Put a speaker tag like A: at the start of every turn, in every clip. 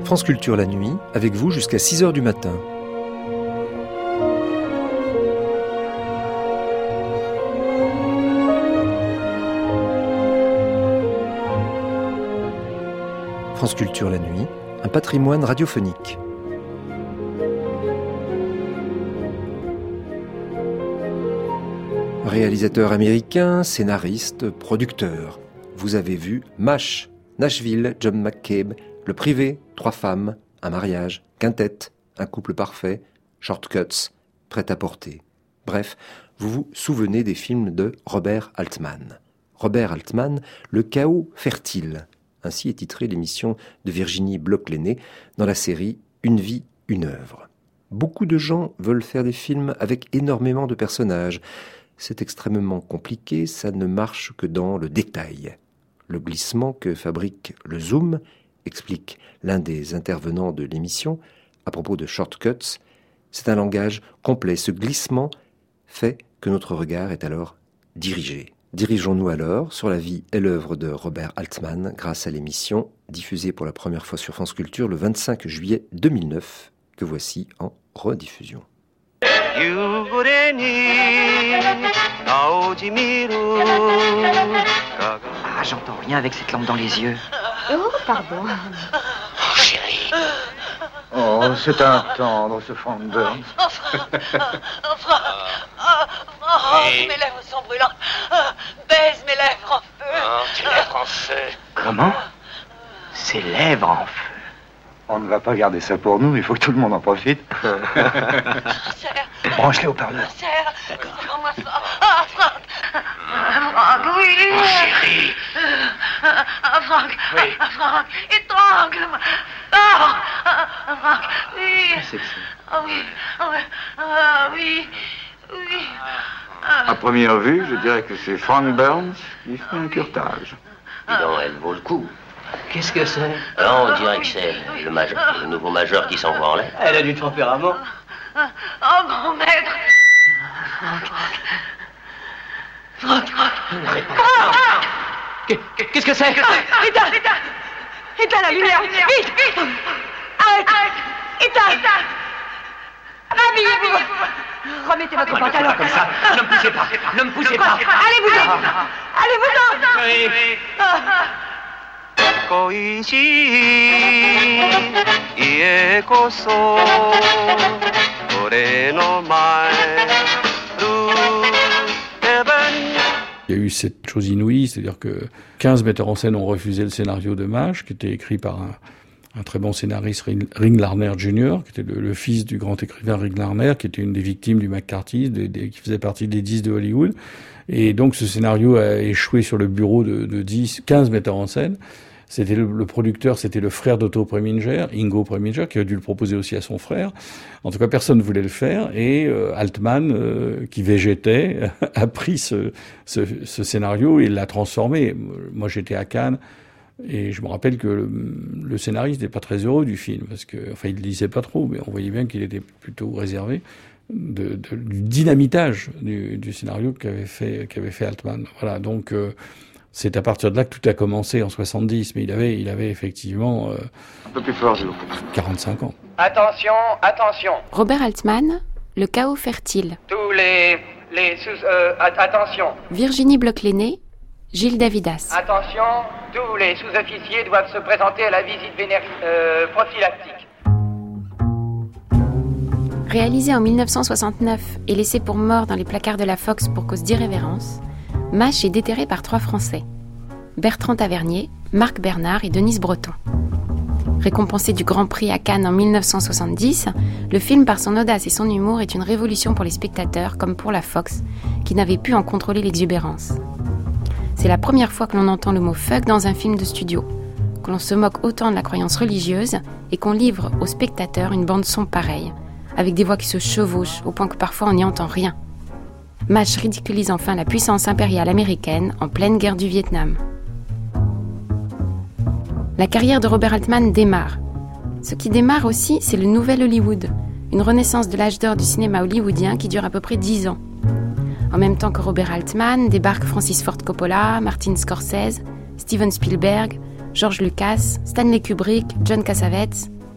A: France Culture la nuit, avec vous jusqu'à 6h du matin. France Culture la nuit, un patrimoine radiophonique. Réalisateur américain, scénariste, producteur. Vous avez vu MASH, Nashville, John McCabe, Le Privé, 3 femmes, un mariage, Quintette, un couple parfait, Shortcuts, Prêt-à-porter. Bref, vous vous souvenez des films de Robert Altman. Robert Altman, Le chaos fertile. Ainsi est titrée l'émission de Virginie Bloch-Lenné dans la série Une vie, une œuvre. Beaucoup de gens veulent faire des films avec énormément de personnages. C'est extrêmement compliqué, ça ne marche que dans le détail. Le glissement que fabrique le zoom, explique l'un des intervenants de l'émission, à propos de Shortcuts, c'est un langage complet. Ce glissement fait que notre regard est alors dirigé. Dirigeons-nous alors sur la vie et l'œuvre de Robert Altman grâce à l'émission diffusée pour la première fois sur France Culture le 25 juillet 2009, que voici en rediffusion.
B: Ah, j'entends rien avec cette lampe dans les yeux.
C: Oh, pardon.
B: Oh, chérie.
D: Oh, c'est un tendre, ce Frank Burns.
E: Mes lèvres sont brûlantes. Baise mes lèvres en feu.
B: Oh, tes lèvres en feu. Comment? Ses lèvres en feu.
D: On ne va pas garder ça pour nous, il faut que tout le monde en profite.
E: Serre.
D: Branche-les au parleur.
E: Serre. Serre-moi fort. Ah, Franck. Franck, oui.
B: Oh, chérie.
E: Ah, Franck.
B: Oui.
E: Ah, Franck. Étrangle-moi. Ah, Franck. Oui.
D: Qu'est-ce que c'est?
E: Ah, oui. Ah, oui. Ah, oui. Oui.
D: À première vue, je dirais que c'est Frank Burns qui fait un curtage.
F: Non, elle vaut le coup.
B: Qu'est-ce que c'est?
F: Non, on dirait que c'est le nouveau major qui s'envoie en l'air.
B: Elle a du tempérament.
E: Oh, mon maître. Franck.
B: Qu'est-ce que c'est?
E: Éteins la lumière. Vite. Arrête. Éteins. Rhabillez-vous. Remettez votre pantalon.
B: Comme ça. Ne me poussez pas. Ne me poussez pas.
E: Allez-vous-en. Allez-vous-en.
B: Oui.
G: Il y a eu cette chose inouïe, c'est-à-dire que 15 metteurs en scène ont refusé le scénario de MASH, qui était écrit par un très bon scénariste, Ring Lardner Jr., qui était le fils du grand écrivain Ring Lardner, qui était une des victimes du McCarthy, qui faisait partie des 10 de Hollywood. Et donc ce scénario a échoué sur le bureau de 15 metteurs en scène. C'était le producteur, c'était le frère d'Otto Preminger, Ingo Preminger, qui a dû le proposer aussi à son frère. En tout cas, personne ne voulait le faire. Et Altman, qui végétait, a pris ce scénario et l'a transformé. Moi, j'étais à Cannes et je me rappelle que le scénariste n'était pas très heureux du film, parce que, enfin, il ne lisait pas trop, mais on voyait bien qu'il était plutôt réservé du dynamitage du scénario qu'avait fait Altman. Voilà, donc. C'est à partir de là que tout a commencé en 70, mais il avait effectivement
D: Un peu plus fort, s'il vous plaît.
G: 45 ans.
H: Attention.
C: Robert Altman, Le chaos fertile.
H: Tous les attention.
C: Virginie Bloch-Lenné, Gilles Davidas.
H: Attention, tous les sous-officiers doivent se présenter à la visite prophylactique.
C: Réalisé en 1969 et laissé pour mort dans les placards de la Fox pour cause d'irrévérence, MASH est déterré par 3 Français, Bertrand Tavernier, Marc Bernard et Denise Breton. Récompensé du Grand Prix à Cannes en 1970, le film par son audace et son humour est une révolution pour les spectateurs comme pour la Fox, qui n'avait pu en contrôler l'exubérance. C'est la première fois que l'on entend le mot « fuck » dans un film de studio, que l'on se moque autant de la croyance religieuse et qu'on livre aux spectateurs une bande-son pareille, avec des voix qui se chevauchent au point que parfois on n'y entend rien. MASH ridiculise enfin la puissance impériale américaine en pleine guerre du Vietnam. La carrière de Robert Altman démarre. Ce qui démarre aussi, c'est le nouvel Hollywood, une renaissance de l'âge d'or du cinéma hollywoodien qui dure à peu près 10 ans. En même temps que Robert Altman, débarquent Francis Ford Coppola, Martin Scorsese, Steven Spielberg, George Lucas, Stanley Kubrick, John Cassavetes,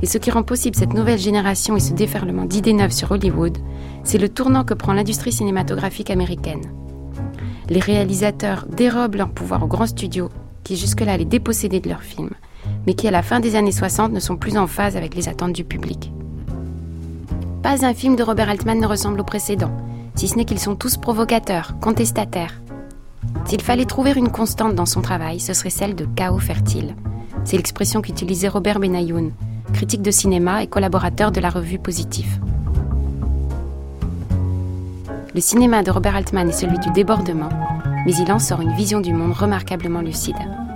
C: Et ce qui rend possible cette nouvelle génération et ce déferlement d'idées neuves sur Hollywood, c'est le tournant que prend l'industrie cinématographique américaine. Les réalisateurs dérobent leur pouvoir aux grands studios, qui jusque-là les dépossédaient de leurs films, mais qui à la fin des années 60 ne sont plus en phase avec les attentes du public. Pas un film de Robert Altman ne ressemble au précédent, si ce n'est qu'ils sont tous provocateurs, contestataires. S'il fallait trouver une constante dans son travail, ce serait celle de chaos fertile. C'est l'expression qu'utilisait Robert Benayoun, critique de cinéma et collaborateur de la revue Positif. Le cinéma de Robert Altman est celui du débordement, mais il en sort une vision du monde remarquablement lucide.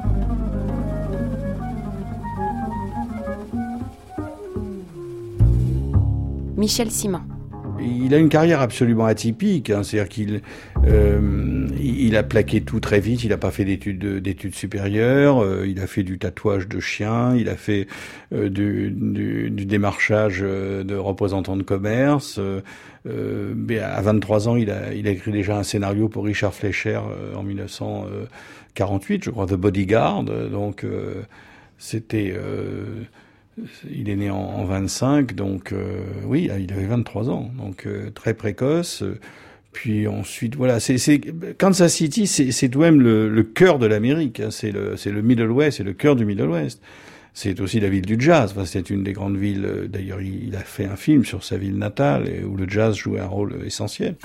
C: Michel Simon.
G: Il a une carrière absolument atypique, c'est-à-dire qu'il a plaqué tout très vite, il n'a pas fait d'études supérieures, il a fait du tatouage de chien, il a fait du démarchage de représentants de commerce. Mais à 23 ans, il a écrit déjà un scénario pour Richard Fleischer en 1948, je crois, The Bodyguard. Donc c'était... il est né en 25, donc oui, il avait 23 ans, donc très précoce. Puis ensuite, voilà, c'est Kansas City, c'est tout de même le cœur de l'Amérique. C'est le Middle West, c'est le cœur du Middle West. C'est aussi la ville du jazz. Enfin, c'est une des grandes villes. D'ailleurs, il a fait un film sur sa ville natale où le jazz jouait un rôle essentiel.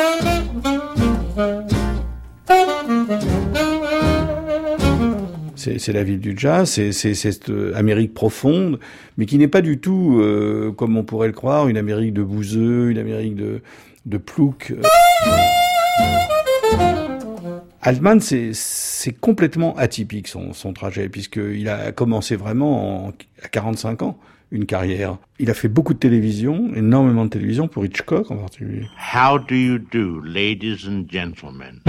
G: C'est la ville du jazz, c'est cette Amérique profonde, mais qui n'est pas du tout, comme on pourrait le croire, une Amérique de bouseux, une Amérique de plouc. Altman, c'est complètement atypique son trajet, puisqu'il a commencé vraiment à 45 ans une carrière. Il a fait beaucoup de télévision, énormément de télévision, pour Hitchcock en particulier.
I: How do you do, ladies and gentlemen?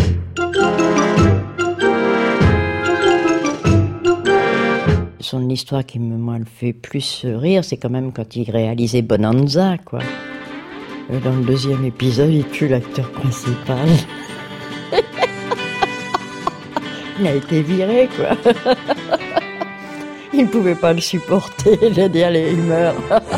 J: Son histoire qui me fait plus rire, c'est quand même quand il réalisait Bonanza, quoi. Dans le deuxième épisode, il tue l'acteur principal. Il a été viré, quoi. Il ne pouvait pas le supporter, il meurt.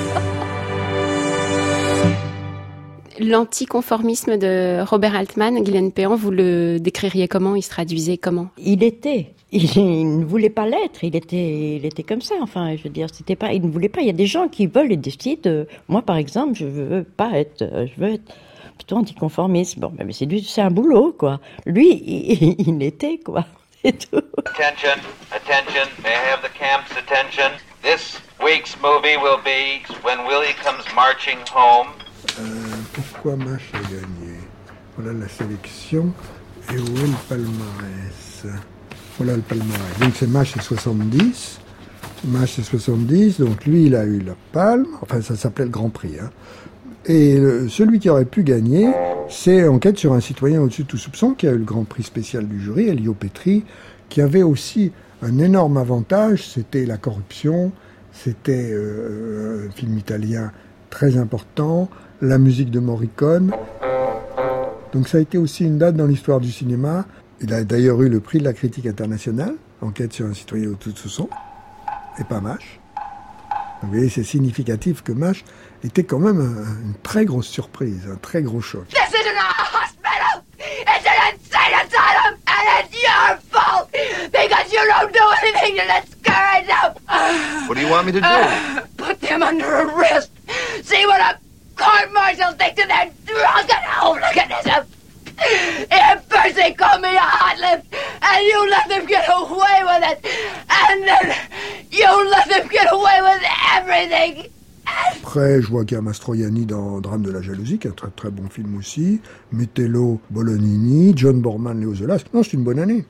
C: L'anticonformisme de Robert Altman, Guylaine Péan, vous le décririez comment? Il se traduisait comment?
J: Il ne voulait pas l'être, il était comme ça, enfin, je veux dire, c'était pas, il ne voulait pas, il y a des gens qui veulent et décident, moi par exemple, je veux être plutôt anticonformiste, bon, mais c'est un boulot, quoi. Lui, il l'était, quoi, c'est tout.
H: Attention, may I have the camp's attention? This week's movie will be When Willie Comes Marching Home.
K: Pourquoi MASH a gagné? Voilà la sélection. Et où est le palmarès? Voilà le palmarès. Donc c'est MASH, c'est 70. MASH, c'est 70. Donc lui, il a eu la palme. Enfin, ça s'appelait le Grand Prix. Hein. Et celui qui aurait pu gagner, c'est Enquête sur un citoyen au-dessus de tout soupçon, qui a eu le Grand Prix spécial du jury, Elio Petri, qui avait aussi un énorme avantage. C'était la corruption. C'était un film italien très important. La musique de Morricone. Donc ça a été aussi une date dans l'histoire du cinéma. Il a d'ailleurs eu le prix de la critique internationale, Enquête sur un citoyen au-dessus de soupçon, et pas MASH. Vous voyez, c'est significatif que MASH était quand même une très grosse surprise, un très gros choc.
E: This isn't a hospital! It's an insane asylum! And it's your fault! Because you don't do anything to discourage them!
I: What do you want me to do?
E: Put them under arrest! See what a court-martial thinks of their drunken hooliganism! At first they call me a hot lip, and you let them get away with it! And then you let them get away with everything!
K: Après, je vois qu'il y a Mastroianni dans Drame de la jalousie, qui est un très très bon film aussi. Metello, Bolognini, John Borman, Léo Zola. Non, c'est une bonne année.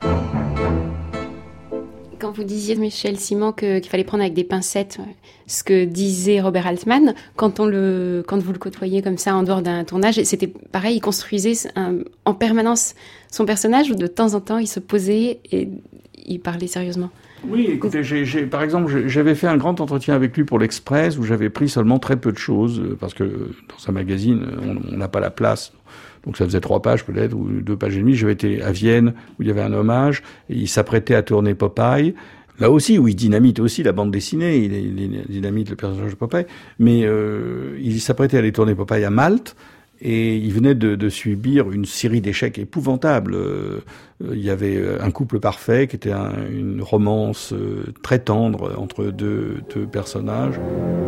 C: Quand vous disiez, Michel Simon, qu'il fallait prendre avec des pincettes ce que disait Robert Altman, quand vous le côtoyez comme ça en dehors d'un tournage, c'était pareil, il construisait en permanence son personnage, ou de temps en temps il se posait et il parlait sérieusement?
G: Oui, écoutez, par exemple, j'avais fait un grand entretien avec lui pour l'Express, où j'avais pris seulement très peu de choses, parce que dans un magazine, on n'a pas la place. Donc ça faisait 3 pages peut-être, ou 2 pages et demie. J'avais été à Vienne, où il y avait un hommage, et il s'apprêtait à tourner Popeye. Là aussi, où il dynamite aussi la bande dessinée, il dynamite le personnage de Popeye, mais il s'apprêtait à aller tourner Popeye à Malte, et il venait de subir une série d'échecs épouvantables. Il y avait Un couple parfait, qui était une romance très tendre entre deux personnages.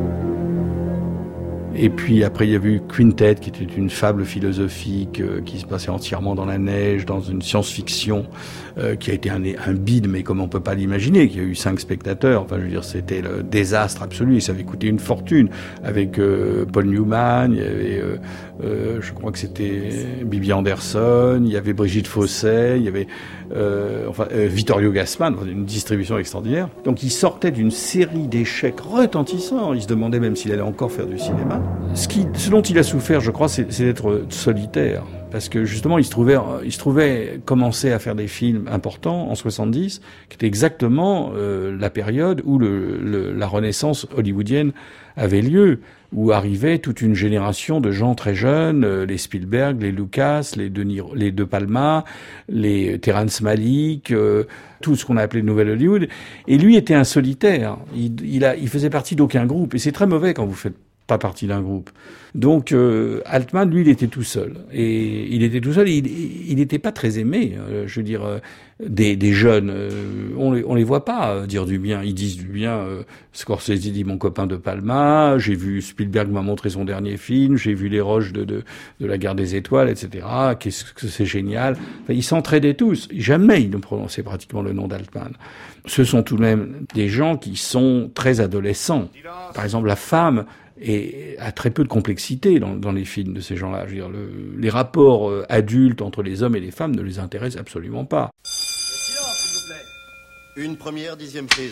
G: Et puis après, il y a eu Quintet, qui était une fable philosophique qui se passait entièrement dans la neige, dans une science-fiction qui a été un bide, mais comme on peut pas l'imaginer, qui a eu 5 spectateurs. Enfin, je veux dire, c'était le désastre absolu. Et ça avait coûté une fortune. Avec Paul Newman, il y avait, je crois que c'était Bibi Anderson, il y avait Brigitte Fossey, il y avait Vittorio Gassman, une distribution extraordinaire. Donc, il sortait d'une série d'échecs retentissants. Il se demandait même s'il allait encore faire du cinéma. Ce dont il a souffert, je crois, c'est d'être solitaire. Parce que justement, il se trouvait commencer à faire des films importants en 70, qui était exactement la période où la renaissance hollywoodienne avait lieu, où arrivait toute une génération de gens très jeunes, les Spielberg, les Lucas, les De Palma, les Terrence Malick, tout ce qu'on a appelé le Nouvel Hollywood. Et lui était un solitaire. Il faisait partie d'aucun groupe. Et c'est très mauvais quand vous faites pas partie d'un groupe. Donc Altman, lui, il était tout seul. Et il était tout seul, il n'était pas très aimé. Je veux dire, des jeunes, on les voit pas dire du bien. Ils disent du bien. Scorsese dit mon copain de Palma. J'ai vu Spielberg m'a montré son dernier film. J'ai vu Les Roches de la Guerre des Étoiles, etc. Qu'est-ce que c'est génial. Enfin, ils s'entraidaient tous. Jamais ils ne prononçaient pratiquement le nom d'Altman. Ce sont tout de même des gens qui sont très adolescents. Par exemple, la femme a très peu de complexité dans les films de ces gens-là. Je veux dire, les rapports adultes entre les hommes et les femmes ne les intéressent absolument pas.
L: Silence, s'il vous plaît. Une première, 10e prise.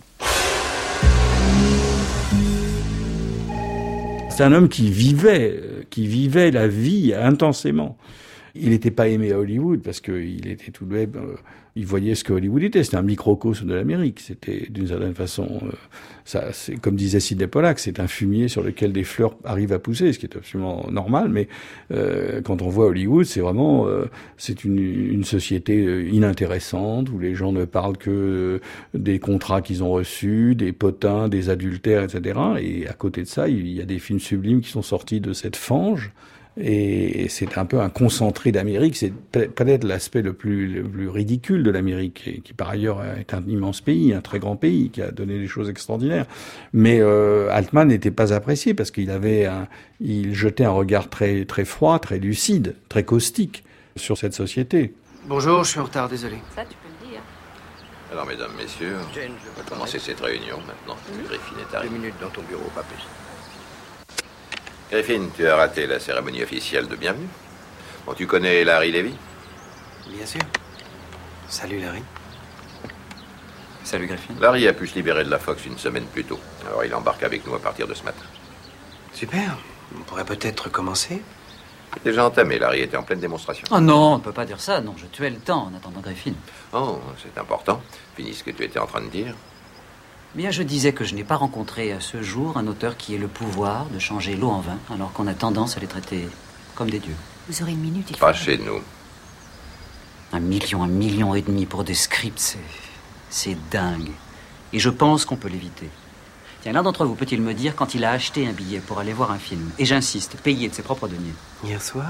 G: C'est un homme qui vivait la vie intensément. Il n'était pas aimé à Hollywood parce qu'il était tout de même... il voyait ce que Hollywood était. C'était un microcosme de l'Amérique. C'était, d'une certaine façon... c'est comme disait Sidney Pollack, c'est un fumier sur lequel des fleurs arrivent à pousser, ce qui est absolument normal. Mais quand on voit Hollywood, c'est vraiment... c'est une société inintéressante, où les gens ne parlent que des contrats qu'ils ont reçus, des potins, des adultères, etc. Et à côté de ça, il y a des films sublimes qui sont sortis de cette fange. Et c'est un peu un concentré d'Amérique. C'est peut-être l'aspect le plus ridicule de l'Amérique, qui par ailleurs est un immense pays, un très grand pays, qui a donné des choses extraordinaires. Mais Altman n'était pas apprécié parce qu'il jetait un regard très très froid, très lucide, très caustique sur cette société.
M: Bonjour, je suis en retard, désolé.
C: Ça, tu peux le dire.
N: Alors, mesdames, messieurs, on va commencer cette réunion maintenant. Griffin est arrivé.
M: 2 minutes dans ton bureau, pas plus.
N: Griffin, tu as raté la cérémonie officielle de bienvenue. Bon, tu connais Larry Levy?
M: Bien sûr. Salut, Larry. Salut, Griffin.
N: Larry a pu se libérer de la Fox une semaine plus tôt. Alors, il embarque avec nous à partir de ce matin.
M: Super. On pourrait peut-être commencer.
N: Déjà entamé, Larry était en pleine démonstration.
O: Oh non, on ne peut pas dire ça. Non, je tuais le temps en attendant Griffin.
N: Oh, c'est important. Finis ce que tu étais en train de dire.
O: Bien, je disais que je n'ai pas rencontré à ce jour un auteur qui ait le pouvoir de changer l'eau en vin, alors qu'on a tendance à les traiter comme des dieux.
C: Vous aurez une minute, il faut...
N: Pas chez nous.
O: 1 million et demi pour des scripts, c'est dingue. Et je pense qu'on peut l'éviter. Tiens, l'un d'entre vous peut-il me dire quand il a acheté un billet pour aller voir un film, et j'insiste, payé de ses propres deniers?
M: Hier soir,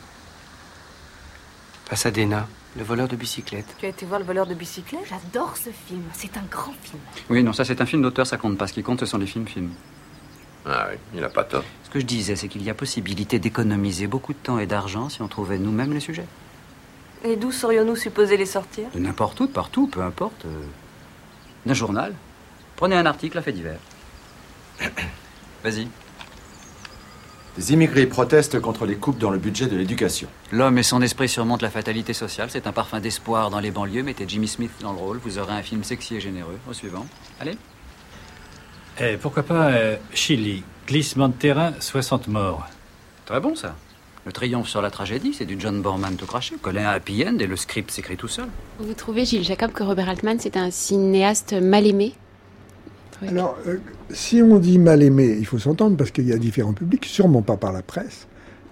M: Pasadena, le voleur de bicyclette.
P: Tu as été voir le voleur de bicyclette? J'adore ce film, c'est un grand film.
O: Oui, non, ça c'est un film d'auteur, ça compte pas. Ce qui compte, ce sont les films.
N: Ah oui, il a pas tort.
O: Ce que je disais, c'est qu'il y a possibilité d'économiser beaucoup de temps et d'argent si on trouvait nous-mêmes les sujets.
P: Et d'où serions-nous supposés les sortir?
O: De n'importe où, de partout, peu importe. D'un journal. Prenez un article à fait divers. Vas-y.
Q: Des immigrés protestent contre les coupes dans le budget de l'éducation.
O: L'homme et son esprit surmontent la fatalité sociale. C'est un parfum d'espoir dans les banlieues. Mettez Jimmy Smith dans le rôle. Vous aurez un film sexy et généreux. Au suivant. Allez.
R: Pourquoi pas Chili. Glissement de terrain, 60 morts.
O: Très bon, ça. Le triomphe sur la tragédie, c'est du John Borman tout craché. Collé à un happy end et le script s'écrit tout seul.
C: Vous trouvez, Gilles Jacob, que Robert Altman, c'est un cinéaste mal aimé?
K: Alors, si on dit mal aimé, il faut s'entendre parce qu'il y a différents publics, sûrement pas par la presse.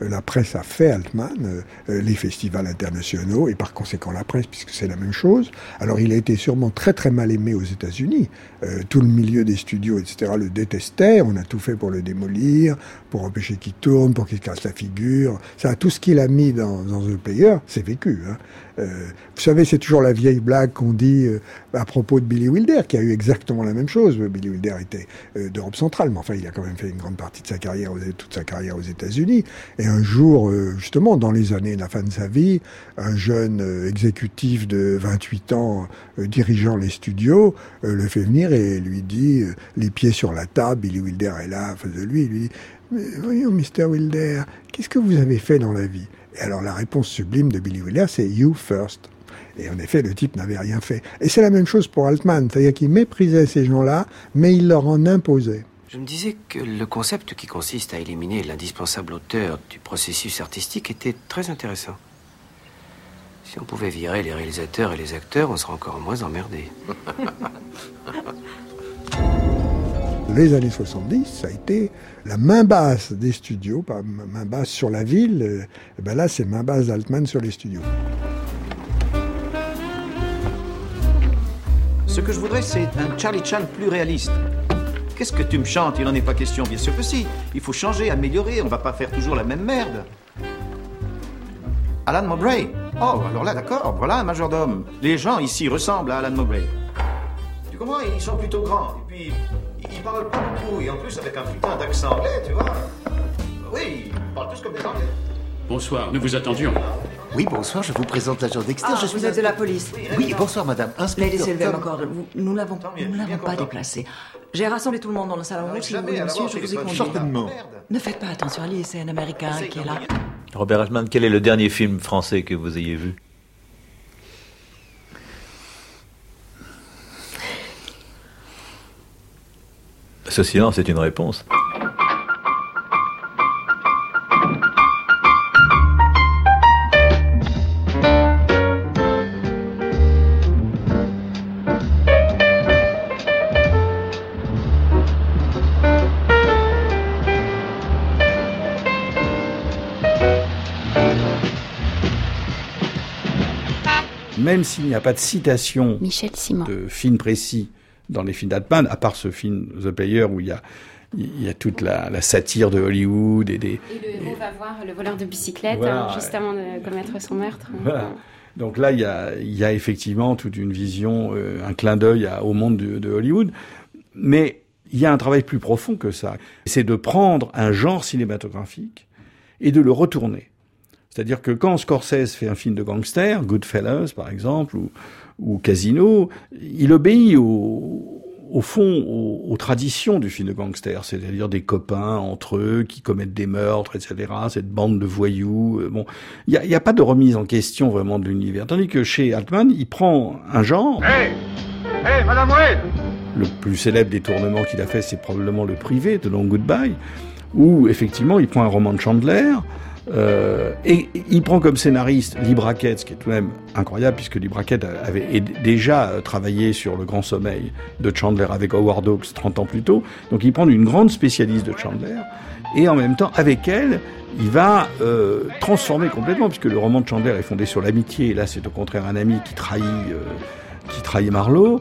K: la presse a fait Altman, les festivals internationaux, et par conséquent la presse, puisque c'est la même chose. Alors il a été sûrement très très mal aimé aux États-Unis. Tout le milieu des studios, etc., le détestait. On a tout fait pour le démolir, pour empêcher qu'il tourne, pour qu'il casse la figure. Ça, tout ce qu'il a mis dans The Player, c'est vécu. Hein. Vous savez, c'est toujours la vieille blague qu'on dit à propos de Billy Wilder, qui a eu exactement la même chose. Billy Wilder était d'Europe centrale, mais enfin, il a quand même fait une grande partie de sa carrière, toute sa carrière aux États-Unis. Et un jour, justement, dans les années de la fin de sa vie, un jeune exécutif de 28 ans dirigeant les studios le fait venir et lui dit, les pieds sur la table, Billy Wilder est là, en face de lui, il lui dit « Voyons, Mr. Wilder, qu'est-ce que vous avez fait dans la vie ?» Et alors la réponse sublime de Billy Wilder, c'est « You first ». Et en effet, le type n'avait rien fait. Et c'est la même chose pour Altman, c'est-à-dire qu'il méprisait ces gens-là, mais il leur en imposait.
M: Je me disais que le concept qui consiste à éliminer l'indispensable auteur du processus artistique était très intéressant. Si on pouvait virer les réalisateurs et les acteurs, on serait encore moins emmerdés.
K: Les années 70, ça a été la main basse des studios, pas main basse sur la ville. Et ben là, c'est main basse d'Altman sur les studios.
S: Ce que je voudrais, c'est un Charlie Chan plus réaliste. Qu'est-ce que tu me chantes? Il n'en est pas question, bien sûr que si. Il faut changer, améliorer, on va pas faire toujours la même merde. Alan Mowbray. Oh, alors là, d'accord, voilà un majordome. Les gens ici ressemblent à Alan Mowbray. Tu comprends? Ils sont plutôt grands, et puis ils parlent pas beaucoup, et en plus avec un putain d'accent anglais, tu vois. Oui, ils parlent tous comme des anglais.
T: Bonsoir, nous vous attendions.
U: Oui, bonsoir, je vous présente l'agent Dexter.
V: Ah, vous êtes de la police.
U: Oui, bonsoir madame.
V: Lady
U: Inspecteur
V: Sylvia
U: Tom.
V: McCordle, nous ne l'avons pas déplacé. J'ai rassemblé tout le monde dans le salon rouge. Si vous voulez, monsieur, je vous ai conduit.
U: Certainement.
V: Ne faites pas attention à lui, c'est un Américain qui est là.
W: Robert Altman, quel est le dernier film français que vous ayez vu? Ce silence est une réponse.
G: Même s'il n'y a pas de citation
C: Michel Simon.
G: de film précis dans les films d'Altman, à part ce film The Player où il y a toute la satire de Hollywood et des...
C: Et le héros va voir le voleur de bicyclette
G: Voilà,
C: juste avant de commettre son meurtre.
G: Voilà. Donc là, il y a effectivement toute une vision, un clin d'œil au monde de Hollywood. Mais il y a un travail plus profond que ça. C'est de prendre un genre cinématographique et de le retourner. C'est-à-dire que quand Scorsese fait un film de gangster, Goodfellas par exemple, ou Casino, il obéit au fond aux traditions du film de gangster, c'est-à-dire des copains entre eux qui commettent des meurtres, etc., cette bande de voyous. Bon, il y a pas de remise en question vraiment de l'univers. Tandis que chez Altman, il prend un genre...
D: Hey, Madame Wade!
G: Le plus célèbre détournement qu'il a fait, c'est probablement Le Privé, de Long Goodbye, où effectivement, il prend un roman de Chandler... et il prend comme scénariste Lee Brackett, ce qui est tout de même incroyable, puisque Lee Brackett avait déjà travaillé sur Le Grand Sommeil de Chandler avec Howard Hawks 30 ans plus tôt. Donc il prend une grande spécialiste de Chandler, et en même temps, avec elle, il va transformer complètement, puisque le roman de Chandler est fondé sur l'amitié, et là c'est au contraire un ami qui trahit Marlowe.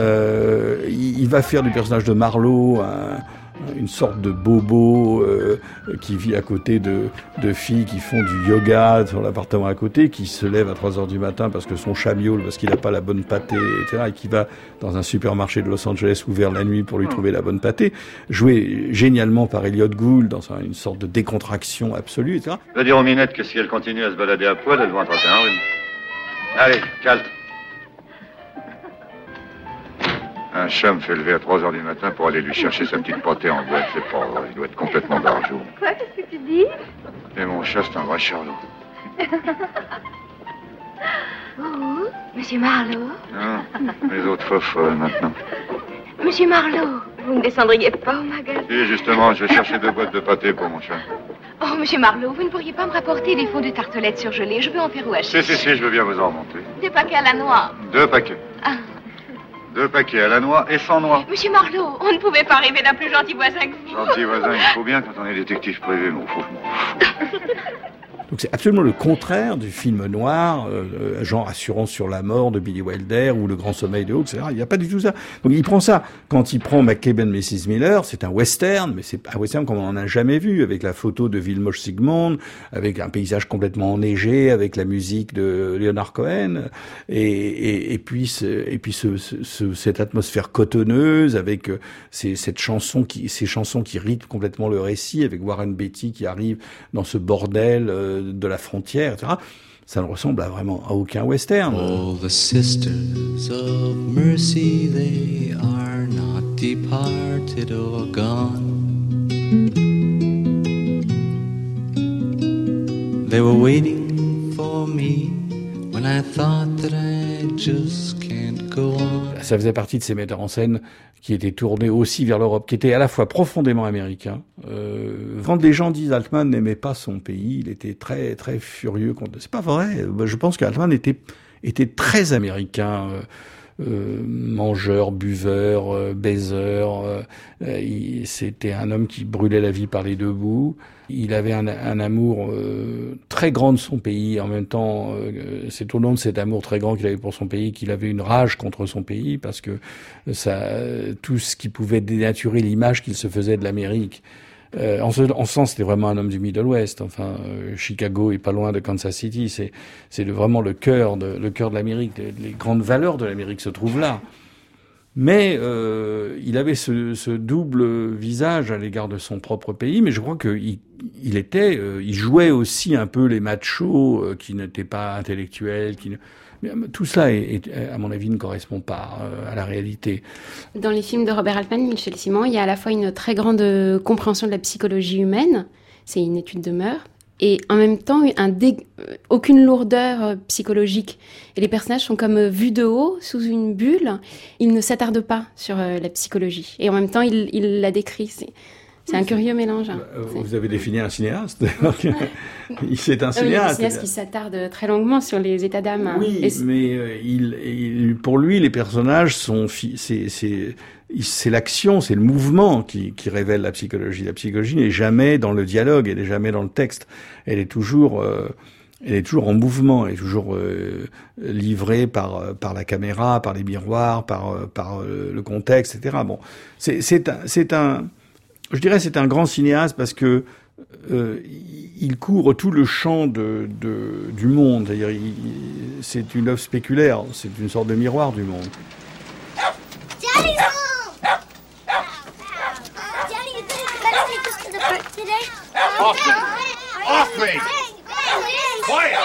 G: Il va faire du personnage de Marlowe une sorte de bobo qui vit à côté de filles qui font du yoga sur l'appartement à côté, qui se lève à 3h du matin parce que son chat miaule, parce qu'il n'a pas la bonne pâtée, etc., et qui va dans un supermarché de Los Angeles ouvert la nuit pour lui trouver la bonne pâtée, joué génialement par Elliot Gould dans une sorte de décontraction absolue, etc.
D: Je veux dire aux minettes que si elles continuent à se balader à poil, elles vont attraper un rhume. Allez, calte. Un chat me fait lever à 3h du matin pour aller lui chercher sa petite pâtée en boîte. C'est pas vrai, il doit être complètement barjot.
E: Quoi, qu'est-ce que tu dis?
D: Et mon chat, c'est un vrai charlot.
E: Oh, Monsieur Marlowe?
D: Non, les autres faux maintenant.
E: Monsieur Marlowe, vous ne descendriez pas au magasin?
D: Et justement, je vais chercher 2 boîtes de pâté pour mon chat.
E: Oh, Monsieur Marlowe, vous ne pourriez pas me rapporter des fonds de tartelettes surgelées? Je veux en faire ou acheter.
D: Si, je veux bien vous en remonter.
E: 2 paquets à la noix.
D: 2 paquets.
E: Ah.
D: 2 paquets à la noix et sans noix.
A: Monsieur Marlowe, on ne pouvait pas rêver d'un plus gentil voisin que vous.
D: Gentil voisin, il faut bien quand on est détective privé, mais faut que je m'en fous.
G: Donc c'est absolument le contraire du film noir, genre Assurance sur la mort de Billy Wilder ou Le Grand Sommeil de Hawke, etc. Il n'y a pas du tout ça. Donc il prend ça. Quand il prend McCabe and Mrs. Miller, c'est un western, mais c'est un western comme on n'en a jamais vu, avec la photo de Vilmos Zsigmond, avec un paysage complètement enneigé, avec la musique de Leonard Cohen, et puis cette atmosphère cotonneuse, avec ces chansons qui rythment complètement le récit, avec Warren Beatty qui arrive dans ce bordel de la frontière, etc. Ça ne ressemble vraiment à aucun western.
B: All the sisters of mercy, they are not departed or gone. They were waiting for me when I thought that I just can't go on.
G: Ça faisait partie de ces metteurs en scène qui étaient tournés aussi vers l'Europe, qui étaient à la fois profondément américains. Quand les gens disent Altman n'aimait pas son pays, il était très très furieux contre. C'est pas vrai. Je pense qu'Altman était très américain. Mangeur, buveur, baiseur. C'était un homme qui brûlait la vie par les deux bouts. Il avait un amour très grand de son pays. En même temps, c'est au nom de cet amour très grand qu'il avait pour son pays qu'il avait une rage contre son pays, parce que tout ce qui pouvait dénaturer l'image qu'il se faisait de l'Amérique. En ce sens, c'était vraiment un homme du Middle West. Enfin, Chicago est pas loin de Kansas City. C'est vraiment le cœur de l'Amérique. Les grandes valeurs de l'Amérique se trouvent là. Mais il avait ce double visage à l'égard de son propre pays. Mais je crois qu'il jouait aussi un peu les machos qui n'étaient pas intellectuels. Mais tout cela, à mon avis, ne correspond pas à la réalité.
C: Dans les films de Robert Altman, Michel Simon, il y a à la fois une très grande compréhension de la psychologie humaine, c'est une étude de mœurs, et en même temps, aucune lourdeur psychologique. Et les personnages sont comme vus de haut, sous une bulle. Ils ne s'attardent pas sur la psychologie. Et en même temps, il la décrit. C'est un curieux mélange.
G: Vous avez défini un cinéaste. C'est un cinéaste.
C: Oui, un cinéaste qui s'attarde très longuement sur les états d'âme.
G: Oui, mais pour lui, les personnages c'est l'action, c'est le mouvement qui révèle la psychologie. La psychologie n'est jamais dans le dialogue, elle n'est jamais dans le texte. Elle est toujours en mouvement, elle est toujours livrée par la caméra, par les miroirs, par le contexte, etc. Bon, je dirais c'est un grand cinéaste parce que il couvre tout le champ du monde. C'est-à-dire, c'est une œuvre spéculaire, c'est une sorte de miroir du monde.
E: Off me! Off me! Quiet!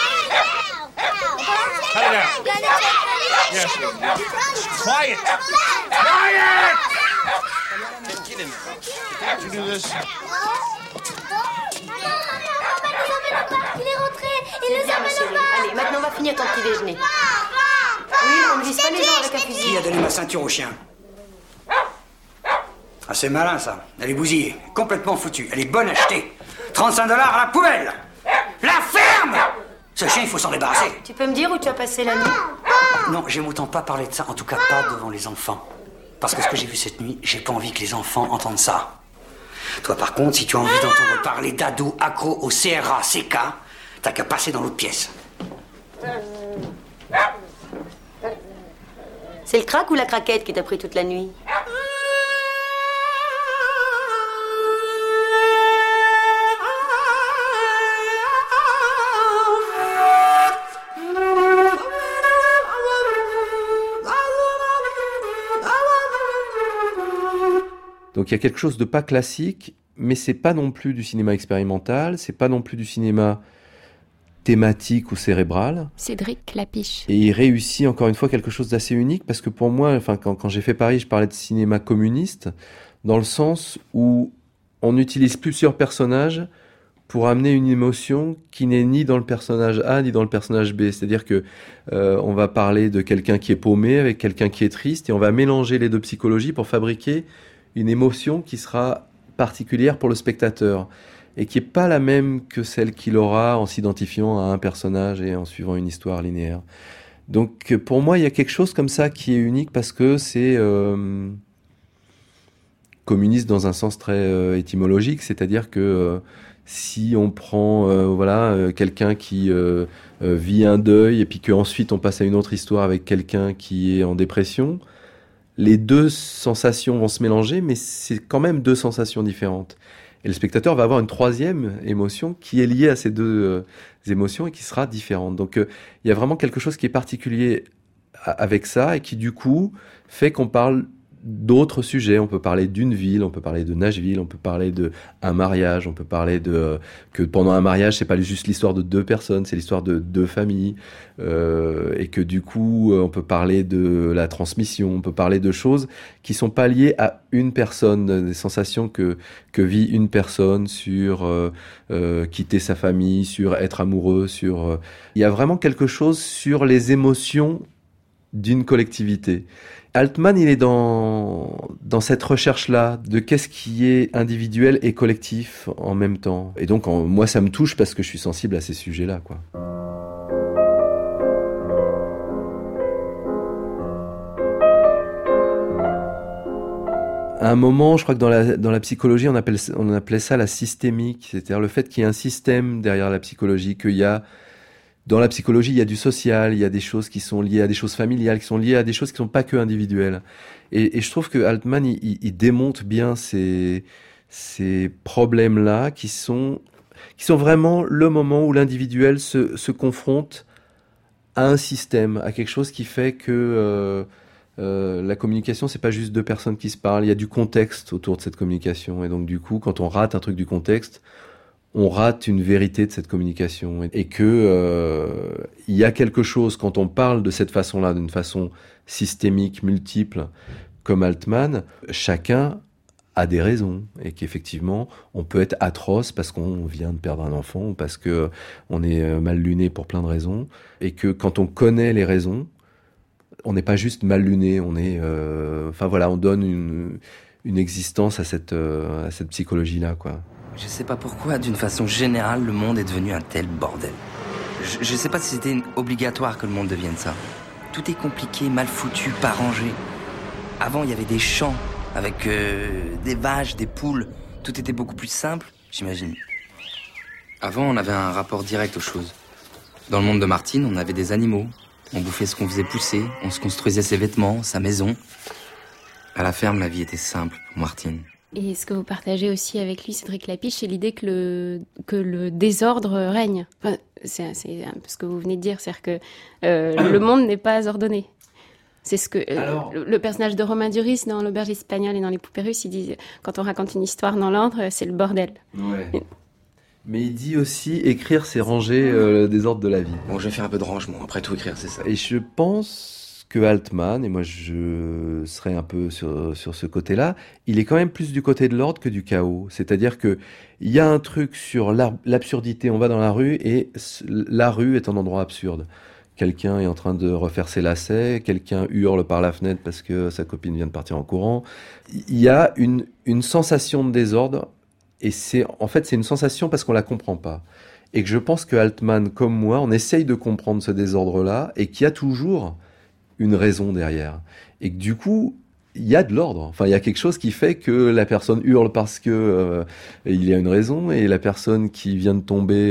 E: Cut it out. Yes. Quiet! Quiet! Get in there. Did you do this?
F: Il est rentré. Il nous amène au bar.
X: Allez, maintenant on va finir ton petit déjeuner. Oui, on ne vise pas les gens avec un fusil.
Y: Qui a donné ma ceinture au chien? Ah, c'est malin, ça. Elle est bousillée, complètement foutue. Elle est bonne à jeter. 35 $ à la poubelle. La ferme! Ce chien, il faut s'en débarrasser.
X: Tu peux me dire où tu as passé la nuit?
Y: Non, j'aime autant pas parler de ça, en tout cas pas devant les enfants. Parce que ce que j'ai vu cette nuit, j'ai pas envie que les enfants entendent ça. Toi, par contre, si tu as envie d'entendre parler d'ados accros au CRA-CK, t'as qu'à passer dans l'autre pièce.
X: C'est le crack ou la craquette qui t'a pris toute la nuit?
Z: Donc il y a quelque chose de pas classique, mais c'est pas non plus du cinéma expérimental, c'est pas non plus du cinéma thématique ou cérébral.
C: Cédric Clapiche.
Z: Et il réussit encore une fois quelque chose d'assez unique, parce que pour moi, enfin, quand j'ai fait Paris, je parlais de cinéma communiste, dans le sens où on utilise plusieurs personnages pour amener une émotion qui n'est ni dans le personnage A ni dans le personnage B. C'est-à-dire que on va parler de quelqu'un qui est paumé avec quelqu'un qui est triste, et on va mélanger les deux psychologies pour fabriquer une émotion qui sera particulière pour le spectateur et qui n'est pas la même que celle qu'il aura en s'identifiant à un personnage et en suivant une histoire linéaire. Donc pour moi, il y a quelque chose comme ça qui est unique parce que c'est communiste dans un sens très étymologique, c'est-à-dire que si on prend quelqu'un qui vit un deuil et puis qu'ensuite on passe à une autre histoire avec quelqu'un qui est en dépression, les deux sensations vont se mélanger, mais c'est quand même deux sensations différentes. Et le spectateur va avoir une troisième émotion qui est liée à ces deux émotions et qui sera différente. Donc il y a vraiment quelque chose qui est particulier avec ça et qui du coup fait qu'on parle d'autres sujets. On peut parler d'une ville, on peut parler de Nashville, on peut parler de un mariage, on peut parler de que pendant un mariage c'est pas juste l'histoire de deux personnes, c'est l'histoire de deux familles, et que du coup on peut parler de la transmission, on peut parler de choses qui sont pas liées à une personne, des sensations que vit une personne sur quitter sa famille, sur être amoureux, sur il y a vraiment quelque chose sur les émotions d'une collectivité. Altman, il est dans cette recherche-là de qu'est-ce qui est individuel et collectif en même temps. Et donc, moi, ça me touche parce que je suis sensible à ces sujets-là, quoi. À un moment, je crois que dans la psychologie, on appelait ça la systémique, c'est-à-dire le fait qu'il y ait un système derrière la psychologie, qu'il y a dans la psychologie, il y a du social, il y a des choses qui sont liées à des choses familiales, qui sont liées à des choses qui sont pas que individuelles. Et je trouve que Altman, il démonte bien ces problèmes-là qui sont vraiment le moment où l'individuel se confronte à un système, à quelque chose qui fait que la communication, c'est pas juste deux personnes qui se parlent, il y a du contexte autour de cette communication. Et donc du coup, quand on rate un truc du contexte, on rate une vérité de cette communication et que il y a quelque chose quand on parle de cette façon-là, d'une façon systémique, multiple, comme Altman, chacun a des raisons et qu'effectivement on peut être atroce parce qu'on vient de perdre un enfant ou parce que on est mal luné pour plein de raisons et que quand on connaît les raisons, on n'est pas juste mal luné, on est, on donne une existence à cette psychologie-là, quoi.
H: Je sais pas pourquoi, d'une façon générale, le monde est devenu un tel bordel. Je sais pas si c'était obligatoire que le monde devienne ça. Tout est compliqué, mal foutu, pas rangé. Avant, il y avait des champs avec des vaches, des poules. Tout était beaucoup plus simple, j'imagine. Avant, on avait un rapport direct aux choses. Dans le monde de Martine, on avait des animaux. On bouffait ce qu'on faisait pousser, on se construisait ses vêtements, sa maison. À la ferme, la vie était simple pour Martine.
C: Et ce que vous partagez aussi avec lui, Cédric Lapiche, c'est l'idée que le désordre règne. Enfin, c'est un peu ce que vous venez de dire, c'est-à-dire que le monde n'est pas ordonné. C'est ce que le personnage de Romain Duris dans L'Auberge espagnole et dans Les Poupées russes, il dit quand on raconte une histoire dans l'ordre, c'est le bordel.
Z: Ouais. Mais il dit aussi écrire, c'est ranger le désordre de la vie.
H: Bon, je vais faire un peu de rangement. Après tout, écrire, c'est ça.
Z: Et je pense que Altman, et moi je serais un peu sur ce côté-là, il est quand même plus du côté de l'ordre que du chaos. C'est-à-dire que il y a un truc sur l'absurdité. On va dans la rue et la rue est un endroit absurde. Quelqu'un est en train de refaire ses lacets, quelqu'un hurle par la fenêtre parce que sa copine vient de partir en courant. Il y a une sensation de désordre et c'est une sensation parce qu'on la comprend pas. Et que je pense que Altman, comme moi, on essaye de comprendre ce désordre-là et qu'il y a toujours une raison derrière. Et que du coup, il y a de l'ordre. Enfin, il y a quelque chose qui fait que la personne hurle parce que il y a une raison et la personne qui vient de tomber,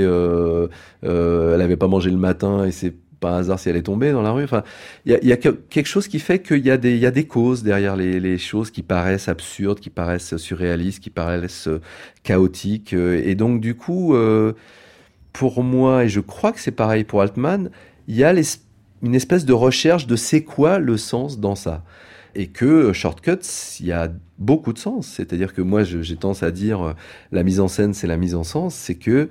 Z: elle avait pas mangé le matin et c'est pas un hasard si elle est tombée dans la rue. Enfin, il y a quelque chose qui fait qu'il y a des causes derrière les choses qui paraissent absurdes, qui paraissent surréalistes, qui paraissent chaotiques. Et donc, du coup, pour moi, et je crois que c'est pareil pour Altman, il y a une espèce de recherche de c'est quoi le sens dans ça. Et que Shortcuts, il y a beaucoup de sens. C'est-à-dire que moi, j'ai tendance à dire la mise en scène, c'est la mise en sens. C'est que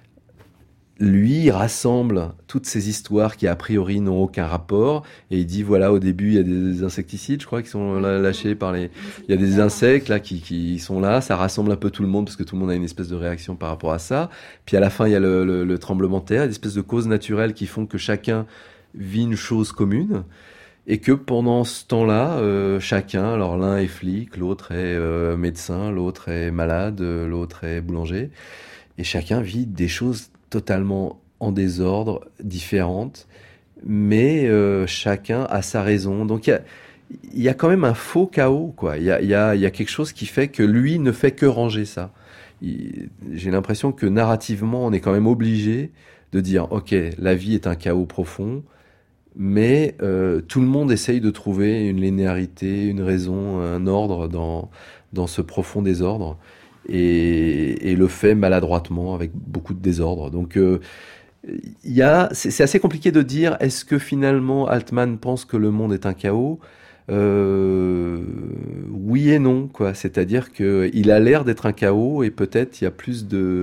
Z: lui, il rassemble toutes ces histoires qui, a priori, n'ont aucun rapport. Et il dit, voilà, au début, il y a des insecticides, je crois, qui sont lâchés par il y a des insectes, là, qui sont là. Ça rassemble un peu tout le monde, parce que tout le monde a une espèce de réaction par rapport à ça. Puis à la fin, il y a le tremblement de terre, des espèces de causes naturelles qui font que chacun vit une chose commune. Et que pendant ce temps-là, chacun, alors l'un est flic, l'autre est médecin, l'autre est malade, l'autre est boulanger. Et chacun vit des choses totalement en désordre, différentes, mais chacun a sa raison. Donc il y a quand même un faux chaos, quoi. Il y a quelque chose qui fait que lui ne fait que ranger ça. J'ai l'impression que narrativement, on est quand même obligé de dire, ok, la vie est un chaos profond, mais tout le monde essaye de trouver une linéarité, une raison, un ordre dans ce profond désordre, et le fait maladroitement avec beaucoup de désordre. Donc c'est assez compliqué de dire, est-ce que finalement Altman pense que le monde est un chaos ? Oui et non, quoi. C'est-à-dire qu'il a l'air d'être un chaos, et peut-être il y a plus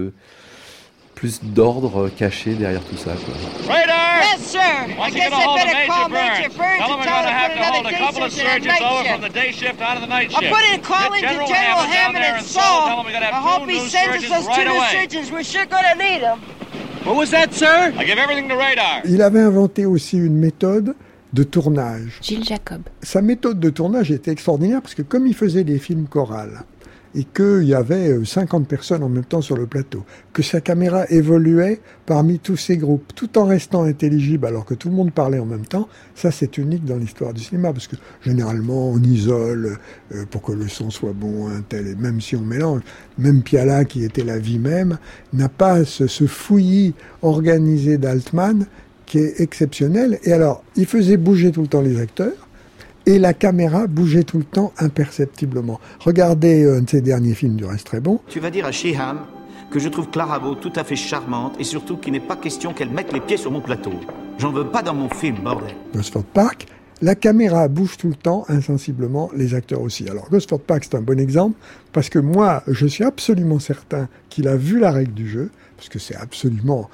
Z: d'ordre caché derrière tout ça, quoi.
I: Radar! Yes, sir! I guess I better call Major Burns and tell him to put another day surgeon and night shift.
J: From the day shift out of the night shift.
I: I'll put in call into General Hammond and Saul. I hope he sends us those 2 new surgeons. We're sure gonna need them.
J: What was that, sir? I give everything to Radar.
K: Il avait inventé aussi une méthode de tournage.
C: Gilles Jacob.
K: Sa méthode de tournage était extraordinaire parce que comme il faisait des films chorales et qu'il y avait 50 personnes en même temps sur le plateau, que sa caméra évoluait parmi tous ces groupes, tout en restant intelligible alors que tout le monde parlait en même temps, ça c'est unique dans l'histoire du cinéma parce que généralement on isole pour que le son soit bon, un tel, et même si on mélange, même Piala qui était la vie même, n'a pas ce fouillis organisé d'Altman qui est exceptionnel. Et alors, il faisait bouger tout le temps les acteurs, et la caméra bougeait tout le temps imperceptiblement. Regardez un de ses derniers films, du reste très bon.
S: Tu vas dire à Sheehan que je trouve Clara Bow tout à fait charmante, et surtout qu'il n'est pas question qu'elle mette les pieds sur mon plateau. J'en veux pas dans mon film, bordel.
K: Gosford Park, la caméra bouge tout le temps, insensiblement, les acteurs aussi. Alors, Gosford Park, c'est un bon exemple, parce que moi, je suis absolument certain qu'il a vu la règle du jeu, parce que c'est absolument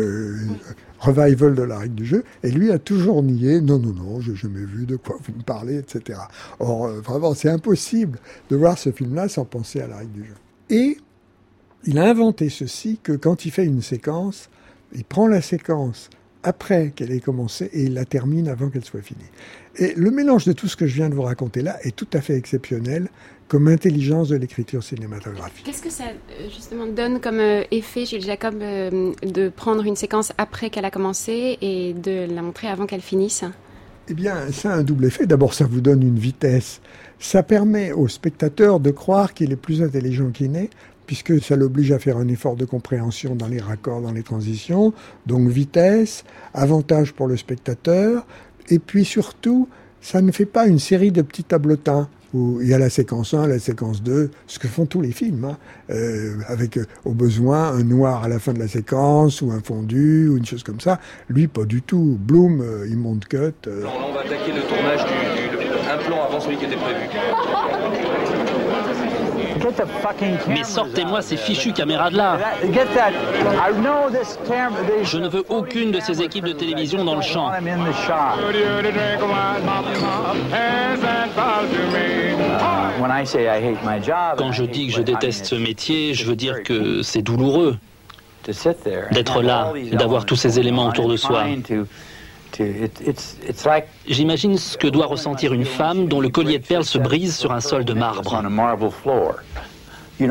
K: revival de la règle du jeu, et lui a toujours nié, non, j'ai jamais vu de quoi vous me parlez, etc. Or, vraiment, c'est impossible de voir ce film-là sans penser à la règle du jeu. Et il a inventé ceci, que quand il fait une séquence, il prend la séquence après qu'elle ait commencé et il la termine avant qu'elle soit finie. Et le mélange de tout ce que je viens de vous raconter là est tout à fait exceptionnel comme intelligence de l'écriture cinématographique.
C: Qu'est-ce que ça justement donne comme effet, Gilles Jacob, de prendre une séquence après qu'elle a commencé et de la montrer avant qu'elle finisse ?
K: Eh bien, ça a un double effet. D'abord, ça vous donne une vitesse. Ça permet au spectateur de croire qu'il est plus intelligent qu'il n'est, puisque ça l'oblige à faire un effort de compréhension dans les raccords, dans les transitions. Donc vitesse, avantage pour le spectateur. Et puis surtout, ça ne fait pas une série de petits tableautins où il y a la séquence 1, la séquence 2, ce que font tous les films, avec au besoin un noir à la fin de la séquence, ou un fondu, ou une chose comme ça. Lui, pas du tout. Bloom, il monte cut.
L: Là, on va attaquer le tournage un plan avant celui qui était prévu.
N: Mais sortez-moi ces fichues caméras de là. Je ne veux aucune de ces équipes de télévision dans le champ. Quand je dis que je déteste ce métier, je veux dire que c'est douloureux d'être là et d'avoir tous ces éléments autour de soi. J'imagine ce que doit ressentir une femme dont le collier de perles se brise sur un sol de marbre. Vous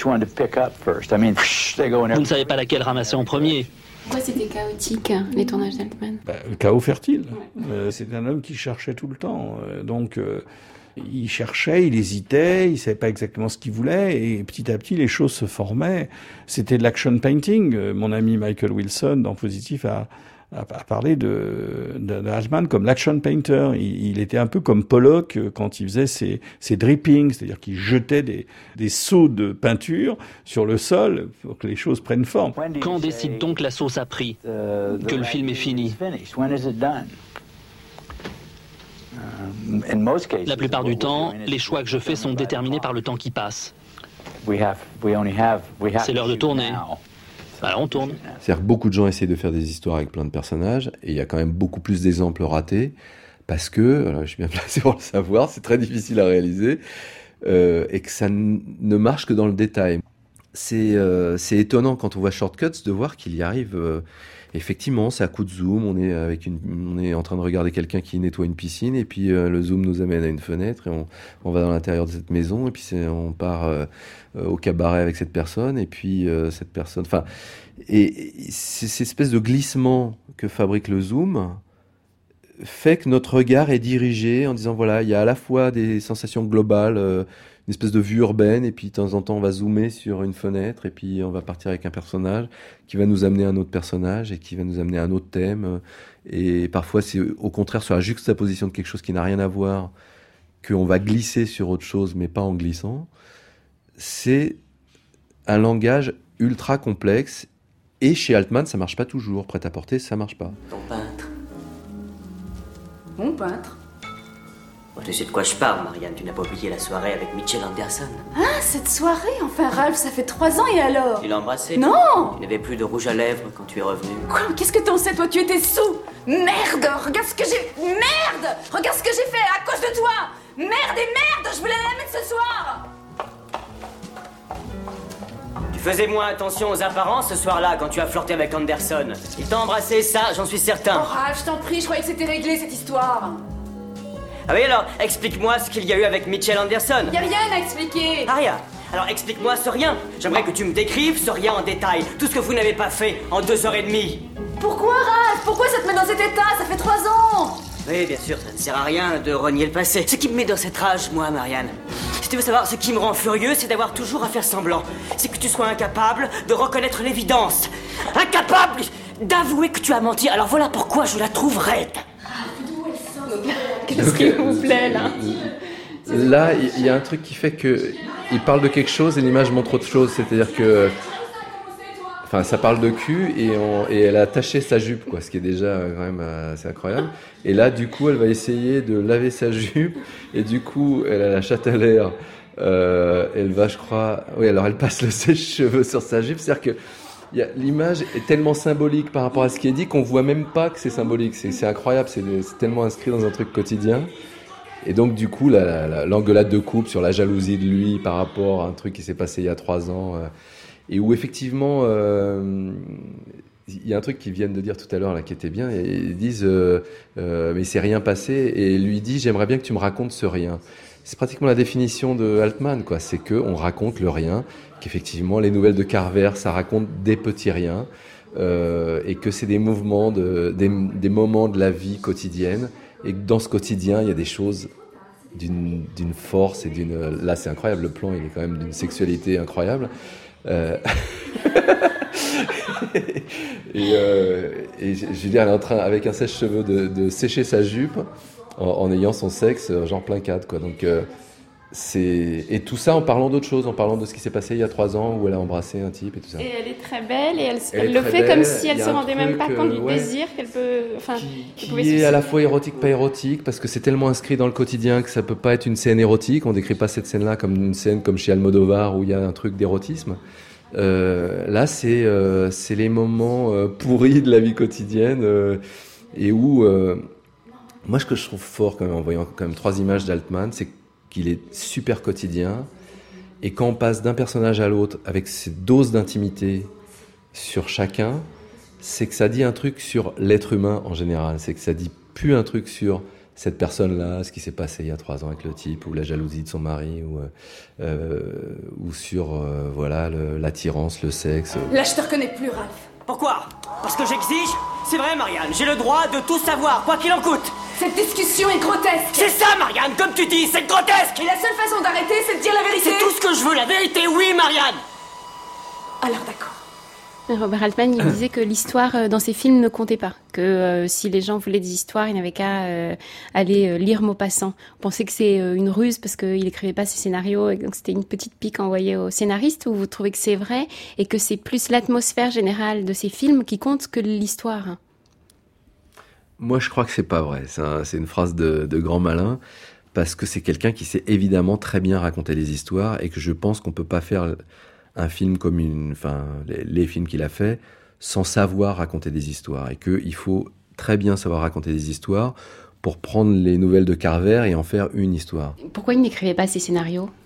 N: ne savez pas laquelle ramasser en premier.
C: Pourquoi c'était chaotique, les tournages d'Altman ?
G: Chaos fertile. C'est un homme qui cherchait tout le temps. Il cherchait, il hésitait, il savait pas exactement ce qu'il voulait, et petit à petit, les choses se formaient. C'était de l'action painting. Mon ami Michael Wilson, dans Positif, a parlé d'Altman comme l'action painter. Il était un peu comme Pollock quand il faisait ses drippings, c'est-à-dire qu'il jetait des seaux de peinture sur le sol pour que les choses prennent forme.
N: Quand décide-t-on que la sauce a pris, que le film est fini ? La plupart du temps, les choix que je fais sont déterminés par le temps qui passe. C'est l'heure de tourner. Alors on tourne.
Z: C'est-à-dire que beaucoup de gens essayent de faire des histoires avec plein de personnages, et il y a quand même beaucoup plus d'exemples ratés, parce que, alors je suis bien placé pour le savoir, c'est très difficile à réaliser, et que ça ne marche que dans le détail. C'est étonnant quand on voit Shortcuts de voir qu'il y arrive. Effectivement, c'est à coup de zoom, on est en train de regarder quelqu'un qui nettoie une piscine, et puis le zoom nous amène à une fenêtre, et on va dans l'intérieur de cette maison, et puis on part au cabaret avec cette personne, et puis cette personne... Enfin, et c'est cette espèce de glissement que fabrique le zoom, fait que notre regard est dirigé en disant voilà, il y a à la fois des sensations globales, une espèce de vue urbaine, et puis de temps en temps on va zoomer sur une fenêtre, et puis on va partir avec un personnage qui va nous amener à un autre personnage et qui va nous amener à un autre thème. Et parfois c'est au contraire sur la juxtaposition de quelque chose qui n'a rien à voir qu'on va glisser sur autre chose, mais pas en glissant. C'est un langage ultra complexe, et chez Altman ça marche pas toujours. Prêt-à-porter, ça marche pas.
Y: Ton peintre.
V: Mon peintre.
Y: Oh, tu sais de quoi je parle, Marianne. Tu n'as pas oublié la soirée avec Mitchell Anderson.
V: Ah, cette soirée. Enfin, Ralph, ça fait 3 ans, et alors?
Y: Tu l'as embrassé?
V: Non.
Y: Il n'avait plus de rouge à lèvres quand tu es revenu.
V: Quoi? Qu'est-ce que t'en sais, toi? Tu étais sous. Merde. Regarde ce que j'ai... Merde. Regarde ce que j'ai fait à cause de toi. Merde et merde. Je voulais la mettre ce soir.
Y: Tu faisais moins attention aux apparences ce soir-là quand tu as flirté avec Anderson. Il t'a embrassé, ça, j'en suis certain.
V: Oh, Ralph, je t'en prie, je croyais que c'était réglé, cette histoire.
Y: Ah oui, alors, explique-moi ce qu'il y a eu avec Mitchell Anderson.
V: Y a rien à expliquer.
Y: Ah, rien. Alors, explique-moi ce rien. J'aimerais que tu me décrives ce rien en détail. Tout ce que vous n'avez pas fait en 2h30.
V: Pourquoi, Ralph? Pourquoi ça te met dans cet état? Ça fait 3 ans.
Y: Oui, bien sûr, ça ne sert à rien de renier le passé. Ce qui me met dans cette rage, moi, Marianne, si tu veux savoir, ce qui me rend furieux, c'est d'avoir toujours à faire semblant. C'est que tu sois incapable de reconnaître l'évidence. Incapable d'avouer que tu as menti. Alors voilà pourquoi je la trouve raide.
C: Qu'est-ce qu'il vous plaît, là?
Z: Là, il y a un truc qui fait que il parle de quelque chose et l'image montre autre chose. C'est-à-dire que, enfin, ça parle de cul et elle a taché sa jupe, quoi, ce qui est déjà quand même assez incroyable. Et là, du coup, elle va essayer de laver sa jupe et du coup, elle a la chatte à l'air. Elle va, je crois, oui, alors elle passe le sèche-cheveux sur sa jupe. C'est-à-dire que l'image est tellement symbolique par rapport à ce qui est dit qu'on voit même pas que c'est symbolique. C'est incroyable, c'est tellement inscrit dans un truc quotidien. Et donc du coup, l'engueulade de couple sur la jalousie de lui par rapport à un truc qui s'est passé il y a 3 ans, et où effectivement, il y a un truc qu'ils viennent de dire tout à l'heure là qui était bien. Et ils disent mais c'est rien passé, et lui dit j'aimerais bien que tu me racontes ce rien. C'est pratiquement la définition de Altman, quoi. C'est que on raconte le rien, qu'effectivement les nouvelles de Carver, ça raconte des petits riens, et que c'est des mouvements, des moments de la vie quotidienne, et que dans ce quotidien, il y a des choses d'une force et d'une... Là, c'est incroyable, le plan, il est quand même d'une sexualité incroyable. Et Julia, elle est en train, avec un sèche-cheveux, de sécher sa jupe en ayant son sexe genre plein cadre, quoi. Donc et tout ça en parlant d'autre chose, en parlant de ce qui s'est passé il y a 3 ans où elle a embrassé un type et tout ça.
C: Et elle est très belle, et elle le fait comme si elle se rendait même pas compte du désir qu'elle peut, enfin,
Z: qui est à la fois érotique, pas érotique, parce que c'est tellement inscrit dans le quotidien que ça peut pas être une scène érotique. On décrit pas cette scène-là comme une scène comme chez Almodovar où il y a un truc d'érotisme. Là, c'est les moments pourris de la vie quotidienne, et où moi, ce que je trouve fort quand même en voyant quand même 3 images d'Altman, c'est qu'il est super quotidien, et quand on passe d'un personnage à l'autre avec ces doses d'intimité sur chacun, c'est que ça dit un truc sur l'être humain en général. C'est que ça dit plus un truc sur cette personne-là, ce qui s'est passé il y a 3 ans avec le type, ou la jalousie de son mari, ou sur voilà l'attirance, le sexe.
V: Là, je te reconnais plus, Ralph.
Y: Pourquoi? Parce que j'exige? C'est vrai, Marianne, j'ai le droit de tout savoir, quoi qu'il en coûte.
V: Cette discussion est grotesque.
Y: C'est ça, Marianne, comme tu dis, c'est grotesque.
V: Et la seule façon d'arrêter, c'est de dire la vérité.
Y: C'est tout ce que je veux, la vérité, oui, Marianne.
V: Alors d'accord.
C: Robert Altman, il disait que l'histoire dans ses films ne comptait pas, que si les gens voulaient des histoires, ils n'avaient qu'à aller lire Maupassant. On pensait que c'est une ruse parce qu'il écrivait pas ses scénarios, et donc c'était une petite pique envoyée aux scénaristes, ou vous trouvez que c'est vrai et que c'est plus l'atmosphère générale de ces films qui compte que l'histoire?
Z: Moi, je crois que c'est pas vrai. C'est une phrase de grand malin, parce que c'est quelqu'un qui sait évidemment très bien raconter des histoires, et que je pense qu'on peut pas faire un film comme les films qu'il a fait sans savoir raconter des histoires, et qu'il faut très bien savoir raconter des histoires pour prendre les nouvelles de Carver et en faire une histoire.
C: Pourquoi il n'écrivait pas ses scénarios?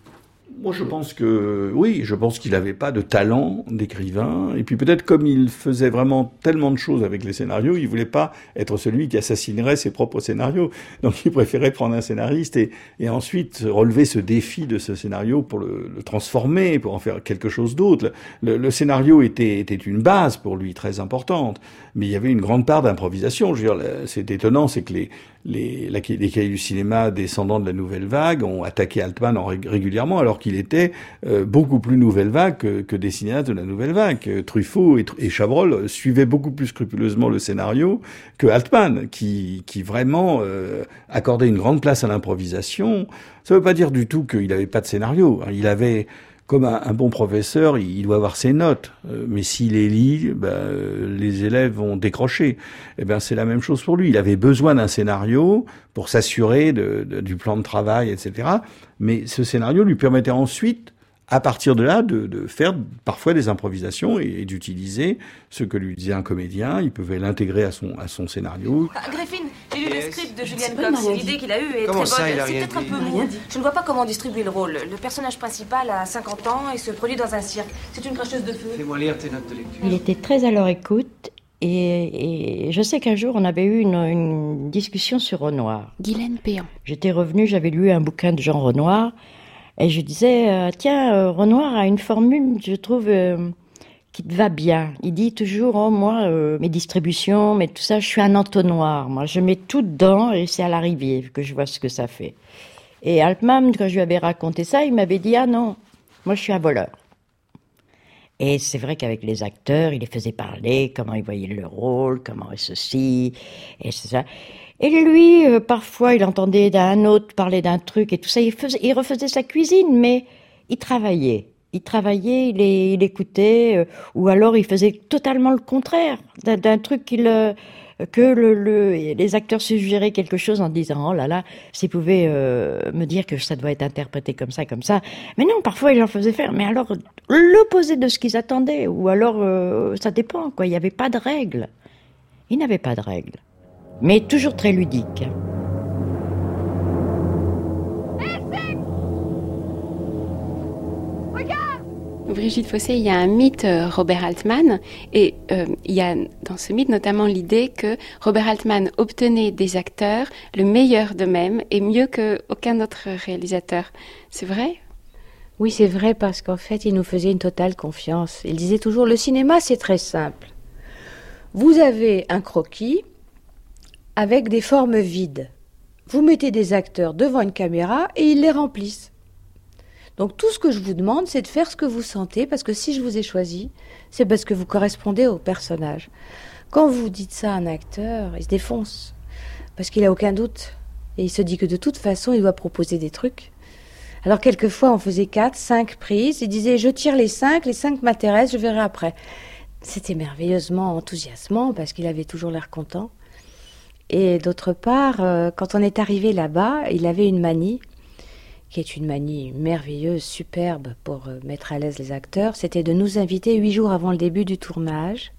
G: Moi, je pense qu'il n'avait pas de talent d'écrivain. Et puis peut-être comme il faisait vraiment tellement de choses avec les scénarios, il voulait pas être celui qui assassinerait ses propres scénarios. Donc il préférait prendre un scénariste et ensuite relever ce défi de ce scénario pour le transformer, pour en faire quelque chose d'autre. Le scénario était une base pour lui très importante, mais il y avait une grande part d'improvisation. Je veux dire, c'est étonnant, c'est que les cahiers du cinéma descendants de la nouvelle vague ont attaqué Altman régulièrement, alors qu'il était beaucoup plus nouvelle vague que des cinéastes de la nouvelle vague. Truffaut et Chabrol suivaient beaucoup plus scrupuleusement le scénario que Altman, qui vraiment accordait une grande place à l'improvisation. Ça ne veut pas dire du tout qu'il n'avait pas de scénario. Il avait, comme un bon professeur, il doit avoir ses notes, mais s'il les lit, les élèves vont décrocher. Eh ben, c'est la même chose pour lui. Il avait besoin d'un scénario pour s'assurer du plan de travail, etc. Mais ce scénario lui permettait ensuite, à partir de là, de faire parfois des improvisations et d'utiliser ce que lui disait un comédien. Il pouvait l'intégrer à son scénario.
V: Griffin, j'ai lu le script de Julian Cox. L'idée qu'il a eue est très bonne.
S: Ça, il a
V: c'est
S: rien
V: peut-être un
S: dit.
V: peu mou. Je ne vois pas comment distribuer le rôle. Le personnage principal a 50 ans et se produit dans un cirque. C'est une cracheuse de feu.
S: Fais-moi lire tes notes de lecture.
M: Il était très à leur écoute. Et je sais qu'un jour, on avait eu une discussion sur Renoir.
C: Guylaine Péan.
M: J'étais revenue, j'avais lu un bouquin de Jean Renoir. Et je disais, Renoir a une formule, je trouve, qui te va bien. Il dit toujours, moi, mes distributions, mais tout ça, je suis un entonnoir. Moi, je mets tout dedans et c'est à l'arrivée que je vois ce que ça fait. Et Altman, quand je lui avais raconté ça, il m'avait dit, ah non, moi, je suis un voleur. Et c'est vrai qu'avec les acteurs, il les faisait parler, comment ils voyaient le rôle, comment ceci, et c'est ça. Et lui, parfois, il entendait d'un autre parler d'un truc et tout ça. Il refaisait sa cuisine, mais il travaillait. Il écoutait, ou alors il faisait totalement le contraire d'un truc que les acteurs suggéraient quelque chose en disant, oh là là, s'ils pouvaient me dire que ça doit être interprété comme ça. Mais non, parfois il en faisait faire. Mais alors, l'opposé de ce qu'ils attendaient, ou alors, ça dépend, quoi. Il n'y avait pas de règles. Il n'avait pas de règles. Mais toujours très ludique.
C: Brigitte Fossé, il y a un mythe Robert Altman, et il y a dans ce mythe notamment l'idée que Robert Altman obtenait des acteurs le meilleur d'eux-mêmes et mieux qu'aucun autre réalisateur. C'est vrai ?
O: Oui, c'est vrai, parce qu'en fait, il nous faisait une totale confiance. Il disait toujours, le cinéma, c'est très simple. Vous avez un croquis avec des formes vides. Vous mettez des acteurs devant une caméra et ils les remplissent. Donc tout ce que je vous demande, c'est de faire ce que vous sentez, parce que si je vous ai choisi, c'est parce que vous correspondez au personnage. Quand vous dites ça à un acteur, il se défonce, parce qu'il n'a aucun doute. Et il se dit que de toute façon, il doit proposer des trucs. Alors quelquefois, on faisait 4, 5 prises, il disait, je tire les 5 m'intéressent, je verrai après. C'était merveilleusement enthousiasmant, parce qu'il avait toujours l'air content. Et d'autre part, quand on est arrivé là-bas, il avait une manie, qui est une manie merveilleuse, superbe pour mettre à l'aise les acteurs, c'était de nous inviter 8 jours avant le début du tournage,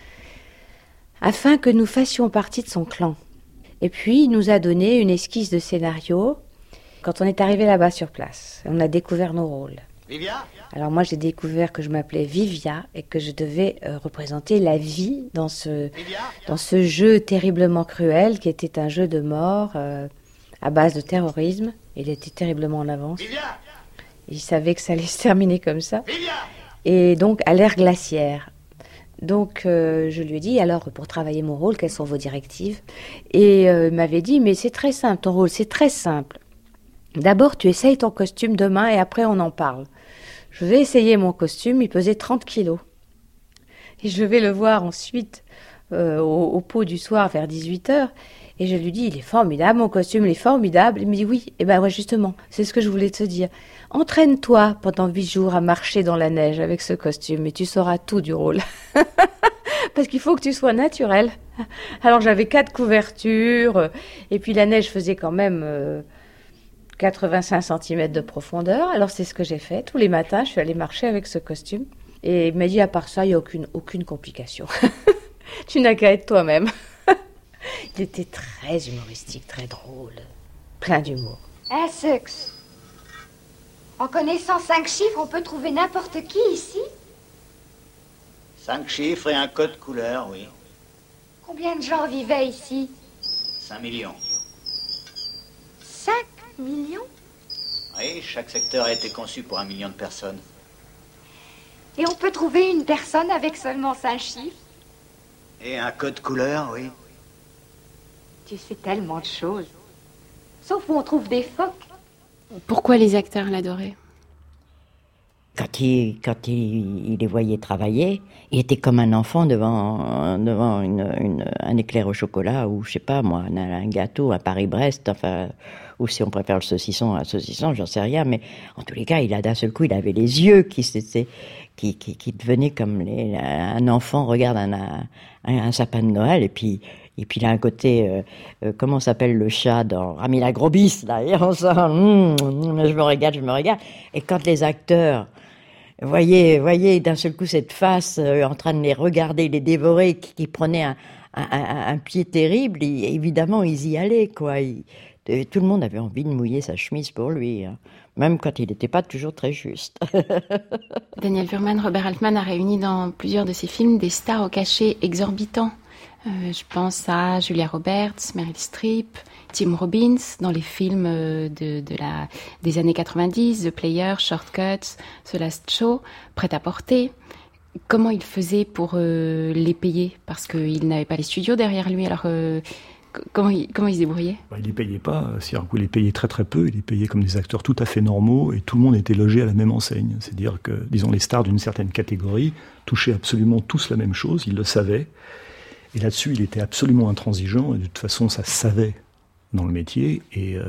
O: afin que nous fassions partie de son clan. Et puis, il nous a donné une esquisse de scénario quand on est arrivé là-bas sur place. On a découvert nos rôles.
S: Vivia ?
O: Alors moi, j'ai découvert que je m'appelais Vivia et que je devais représenter la vie dans ce jeu terriblement cruel qui était un jeu de mort à base de terrorisme. Il était terriblement en avance.
S: Vivia !
O: Il savait que ça allait se terminer comme ça. Vivia ! Et donc, à l'ère glaciaire. Donc, je lui ai dit, alors, pour travailler mon rôle, quelles sont vos directives ? Et il m'avait dit, mais c'est très simple, ton rôle, c'est très simple. D'abord, tu essayes ton costume demain et après, on en parle. Je vais essayer mon costume, il pesait 30 kilos. Et je vais le voir ensuite au pot du soir vers 18h. Et je lui dis, il est formidable, mon costume, il est formidable. Il me dit, oui, et ben ouais, justement, c'est ce que je voulais te dire. Entraîne-toi pendant 8 jours à marcher dans la neige avec ce costume et tu sauras tout du rôle. Parce qu'il faut que tu sois naturel. Alors j'avais 4 couvertures, et puis la neige faisait quand même 85 cm de profondeur. Alors c'est ce que j'ai fait. Tous les matins, je suis allée marcher avec ce costume. Et il m'a dit, à part ça, il n'y a aucune complication. Tu n'as qu'à être toi-même. Il était très humoristique, très drôle, plein d'humour.
F: Essex.
V: En connaissant 5 chiffres, on peut trouver n'importe qui ici?
P: 5 chiffres et un code couleur, oui.
V: Combien de gens vivaient ici?
P: 5 millions.
V: 5 millions?
P: Oui, chaque secteur a été conçu pour 1 million de personnes.
V: Et on peut trouver une personne avec seulement 5 chiffres?
P: Et un code couleur, oui.
V: Tu sais tellement de choses. Sauf où on trouve des phoques.
C: Pourquoi les acteurs l'adoraient?
M: Quand il les voyait travailler, il était comme un enfant devant un éclair au chocolat ou, je sais pas moi, un gâteau, un Paris-Brest, enfin, ou si on préfère le saucisson, un saucisson, j'en sais rien, mais en tous les cas, d'un seul coup, il avait les yeux qui devenaient comme un enfant regarde un sapin de Noël, et puis il a un côté, comment s'appelle le chat dans Rami la Grobis, là, et on sent, je me régale. Et quand les acteurs voyez d'un seul coup cette face en train de les regarder, les dévorer, qui prenait un pied terrible, évidemment, ils y allaient, quoi. Tout le monde avait envie de mouiller sa chemise pour lui, hein. Même quand il n'était pas toujours très juste.
C: Daniel Furman, Robert Altman a réuni dans plusieurs de ses films des stars au cachet exorbitant. Je pense à Julia Roberts, Meryl Streep, Tim Robbins, dans les films des années 90, The Player, Shortcuts, The Last Show, Prêt-à-porter. Comment il faisait pour les payer? Parce qu'il n'avait pas les studios derrière lui, alors comment il se débrouillait?
Q: Il les payait pas, c'est-à-dire qu'il les payait très très peu, il les payait comme des acteurs tout à fait normaux, et tout le monde était logé à la même enseigne. C'est-à-dire que, disons, les stars d'une certaine catégorie touchaient absolument tous la même chose, ils le savaient. Et là-dessus, il était absolument intransigeant, et de toute façon, ça se savait dans le métier, et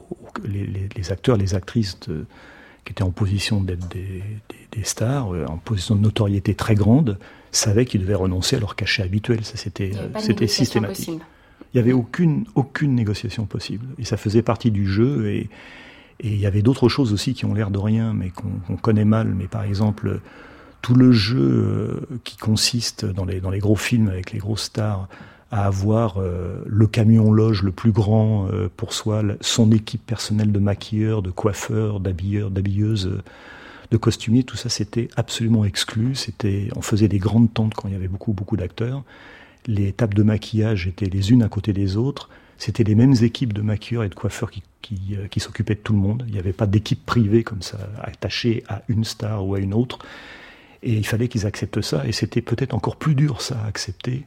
Q: les acteurs, les actrices qui étaient en position d'être des stars, en position de notoriété très grande, savaient qu'ils devaient renoncer à leur cachet habituel. Ça, c'était systématique.
C: Possible.
Q: Il n'y avait aucune négociation possible. Et ça faisait partie du jeu, et il y avait d'autres choses aussi qui ont l'air de rien, mais qu'on connaît mal. Mais par exemple, tout le jeu qui consiste dans les gros films avec les grosses stars à avoir le camion loge le plus grand pour soi, son équipe personnelle de maquilleurs, de coiffeurs, d'habilleurs, d'habilleuses, de costumiers, tout ça c'était absolument exclu. On faisait des grandes tentes quand il y avait beaucoup d'acteurs. Les tables de maquillage étaient les unes à côté des autres. C'était les mêmes équipes de maquilleurs et de coiffeurs qui s'occupaient de tout le monde. Il n'y avait pas d'équipe privée comme ça, attachée à une star ou à une autre. Et il fallait qu'ils acceptent ça, et c'était peut-être encore plus dur ça à accepter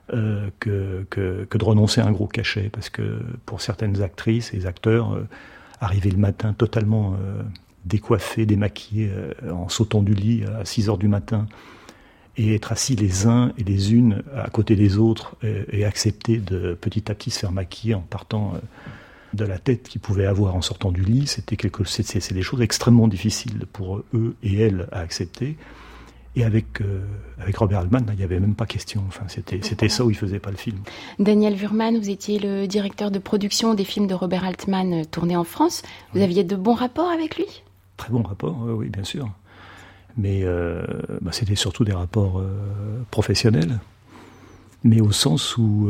Q: que de renoncer à un gros cachet, parce que pour certaines actrices et acteurs, arriver le matin totalement décoiffés, démaquillés, en sautant du lit à 6h du matin, et être assis les uns et les unes à côté des autres, et accepter de petit à petit se faire maquiller en partant de la tête qu'ils pouvaient avoir en sortant du lit, c'est des choses extrêmement difficiles pour eux et elles à accepter. Et avec Robert Altman, il n'y avait même pas question. Enfin, c'était ça où il ne faisait pas le film.
C: Daniel Furman, vous étiez le directeur de production des films de Robert Altman tournés en France. Vous aviez de bons rapports avec lui?
Q: Très bons rapports, oui, bien sûr. Mais c'était surtout des rapports professionnels. Mais au sens où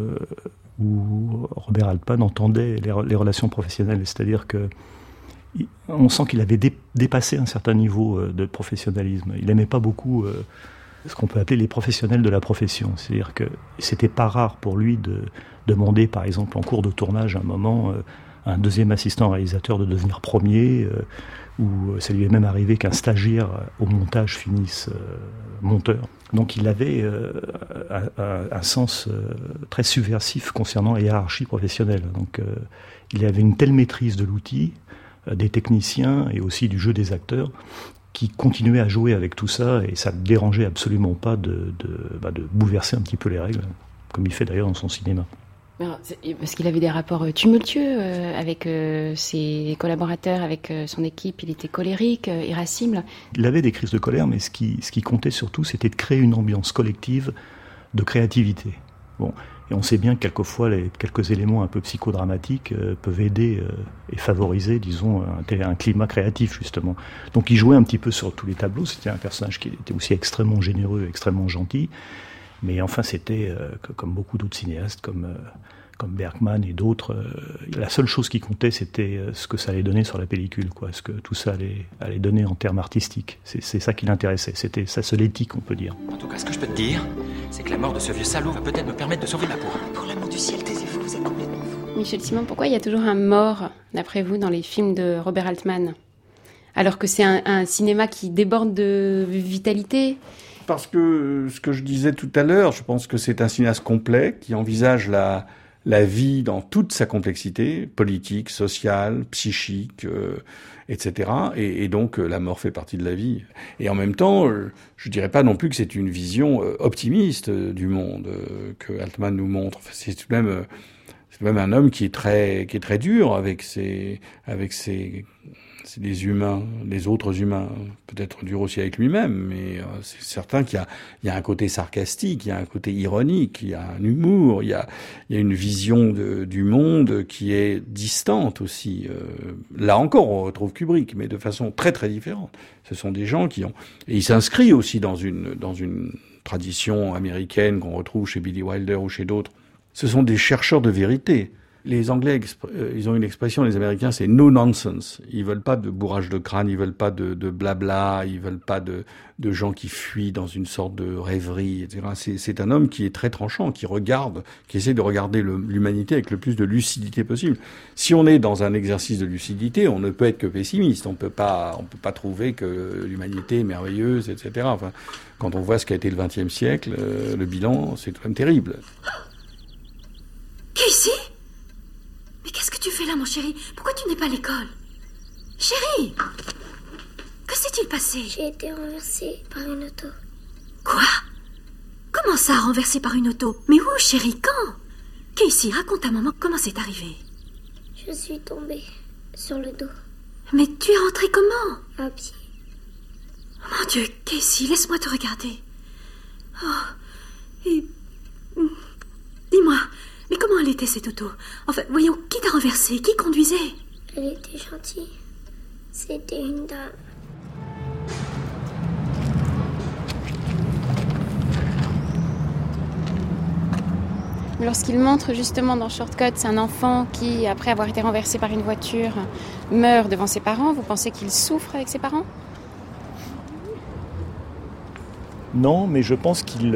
Q: Robert Altman entendait les relations professionnelles. C'est-à-dire que on sent qu'il avait dépassé un certain niveau de professionnalisme. Il n'aimait pas beaucoup ce qu'on peut appeler les professionnels de la profession. C'est-à-dire que c'était pas rare pour lui de demander, par exemple, en cours de tournage, à un moment, à un deuxième assistant réalisateur de devenir premier, ou ça lui est même arrivé qu'un stagiaire au montage finisse monteur. Donc il avait un sens très subversif concernant la hiérarchie professionnelle. Donc il avait une telle maîtrise de l'outil, des techniciens et aussi du jeu des acteurs, qui continuaient à jouer avec tout ça, et ça ne dérangeait absolument pas de bouleverser un petit peu les règles, comme il fait d'ailleurs dans son cinéma.
C: Parce qu'il avait des rapports tumultueux avec ses collaborateurs, avec son équipe. Il était colérique, irascible.
Q: Il avait des crises de colère, mais ce qui comptait surtout, c'était de créer une ambiance collective de créativité. Bon. Et on sait bien que quelquefois, quelques éléments un peu psychodramatiques peuvent aider et favoriser, disons, un climat créatif, justement. Donc il jouait un petit peu sur tous les tableaux. C'était un personnage qui était aussi extrêmement généreux, extrêmement gentil. Mais enfin, c'était, comme beaucoup d'autres cinéastes, comme Bergman et d'autres, la seule chose qui comptait, c'était ce que ça allait donner sur la pellicule, quoi, ce que tout ça allait donner en termes artistiques. C'est ça qui l'intéressait, c'était sa seule éthique, on peut dire.
A: En tout cas, ce que je peux te dire, c'est que la mort de ce vieux salaud va peut-être me permettre de sauver ma peau.
X: Pour l'amour du ciel, taisez-vous, vous êtes complètement fou.
C: Michel Simon, pourquoi il y a toujours un mort, d'après vous, dans les films de Robert Altman ? Alors que c'est un cinéma qui déborde de vitalité ?
G: Parce que ce que je disais tout à l'heure, je pense que c'est un cinéaste complet qui envisage la vie dans toute sa complexité, politique, sociale, psychique, etc. Et donc la mort fait partie de la vie. Et en même temps, je dirais pas non plus que c'est une vision optimiste du monde que Altman nous montre. Enfin, c'est tout de même un homme qui est très dur avec les humains, les autres humains, peut-être dur aussi avec lui-même, mais c'est certain qu'il y a un côté sarcastique, il y a un côté ironique, il y a un humour, il y a une vision du monde qui est distante aussi. Là encore, on retrouve Kubrick, mais de façon très très différente. Ce sont des gens et il s'inscrit aussi dans une tradition américaine qu'on retrouve chez Billy Wilder ou chez d'autres. Ce sont des chercheurs de vérité. Les Anglais, ils ont une expression, les Américains, c'est no nonsense. Ils veulent pas de bourrage de crâne, ils veulent pas de blabla, ils veulent pas de gens qui fuient dans une sorte de rêverie, etc. C'est un homme qui est très tranchant, qui essaie de regarder l'humanité avec le plus de lucidité possible. Si on est dans un exercice de lucidité, on ne peut être que pessimiste. On peut pas trouver que l'humanité est merveilleuse, etc. Enfin, quand on voit ce qu'a été le XXe siècle, le bilan, c'est quand même terrible.
V: Casey ? Mais qu'est-ce que tu fais là, mon chéri ? Pourquoi tu n'es pas à l'école ? Chéri ! Que s'est-il passé ?
F: J'ai été renversée par une auto.
V: Quoi ? Comment ça, renversée par une auto ? Mais où, chéri ? Quand ? Casey, raconte à maman comment c'est arrivé.
F: Je suis tombée sur le dos.
V: Mais tu es rentrée comment ?
F: À pied.
V: Oh mon Dieu, Casey, laisse-moi te regarder. Oh, et... Dis-moi... Mais comment elle était, cette auto ? Enfin, voyons, qui t'a renversé ? Qui conduisait ?
F: Elle était gentille. C'était une dame.
C: Lorsqu'il montre justement dans Shortcuts un enfant qui, après avoir été renversé par une voiture, meurt devant ses parents, vous pensez qu'il souffre avec ses parents ?
Q: Non, mais je pense qu'il...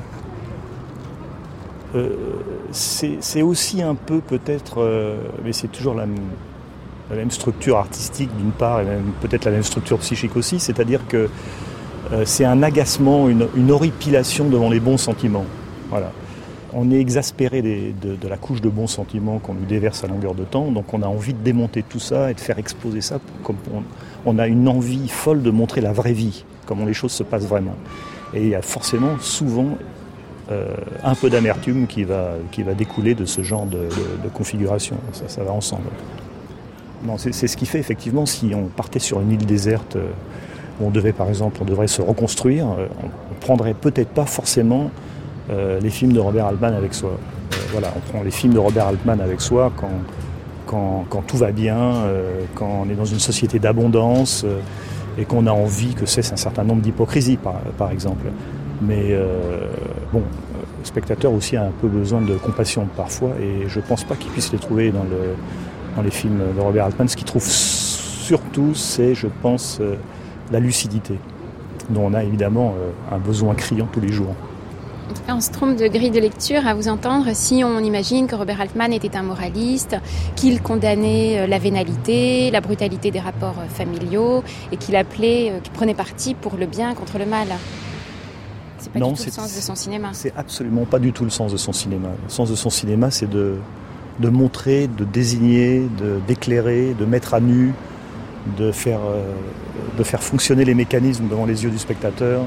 Q: c'est aussi un peu peut-être, mais c'est toujours la même structure artistique d'une part, et même, peut-être la même structure psychique aussi, c'est-à-dire que c'est un agacement, une horripilation devant les bons sentiments. Voilà. On est exaspéré de la couche de bons sentiments qu'on nous déverse à longueur de temps, donc on a envie de démonter tout ça et de faire exploser ça, comme on a une envie folle de montrer la vraie vie, comment les choses se passent vraiment. Et il y a forcément, souvent... un peu d'amertume qui va découler de ce genre de configuration. Ça va ensemble. Non, c'est ce qui fait effectivement, si on partait sur une île déserte où on devrait se reconstruire, on prendrait peut-être pas forcément les films de Robert Altman avec soi. Voilà, on prend les films de Robert Altman avec soi quand tout va bien, quand on est dans une société d'abondance et qu'on a envie que cesse un certain nombre d'hypocrisies, par exemple. Mais le spectateur aussi a un peu besoin de compassion parfois, et je pense pas qu'il puisse les trouver dans les films de Robert Altman. Ce qu'il trouve surtout, c'est, je pense, la lucidité, dont on a évidemment un besoin criant tous les jours.
C: En tout cas, on se trompe de grille de lecture à vous entendre si on imagine que Robert Altman était un moraliste, qu'il condamnait la vénalité, la brutalité des rapports familiaux, et qu'il prenait parti pour le bien contre le mal. C'est pas du tout le sens de son cinéma.
Q: C'est absolument pas du tout le sens de son cinéma. Le sens de son cinéma, c'est de montrer, de désigner, d'éclairer, de mettre à nu, de faire fonctionner les mécanismes devant les yeux du spectateur.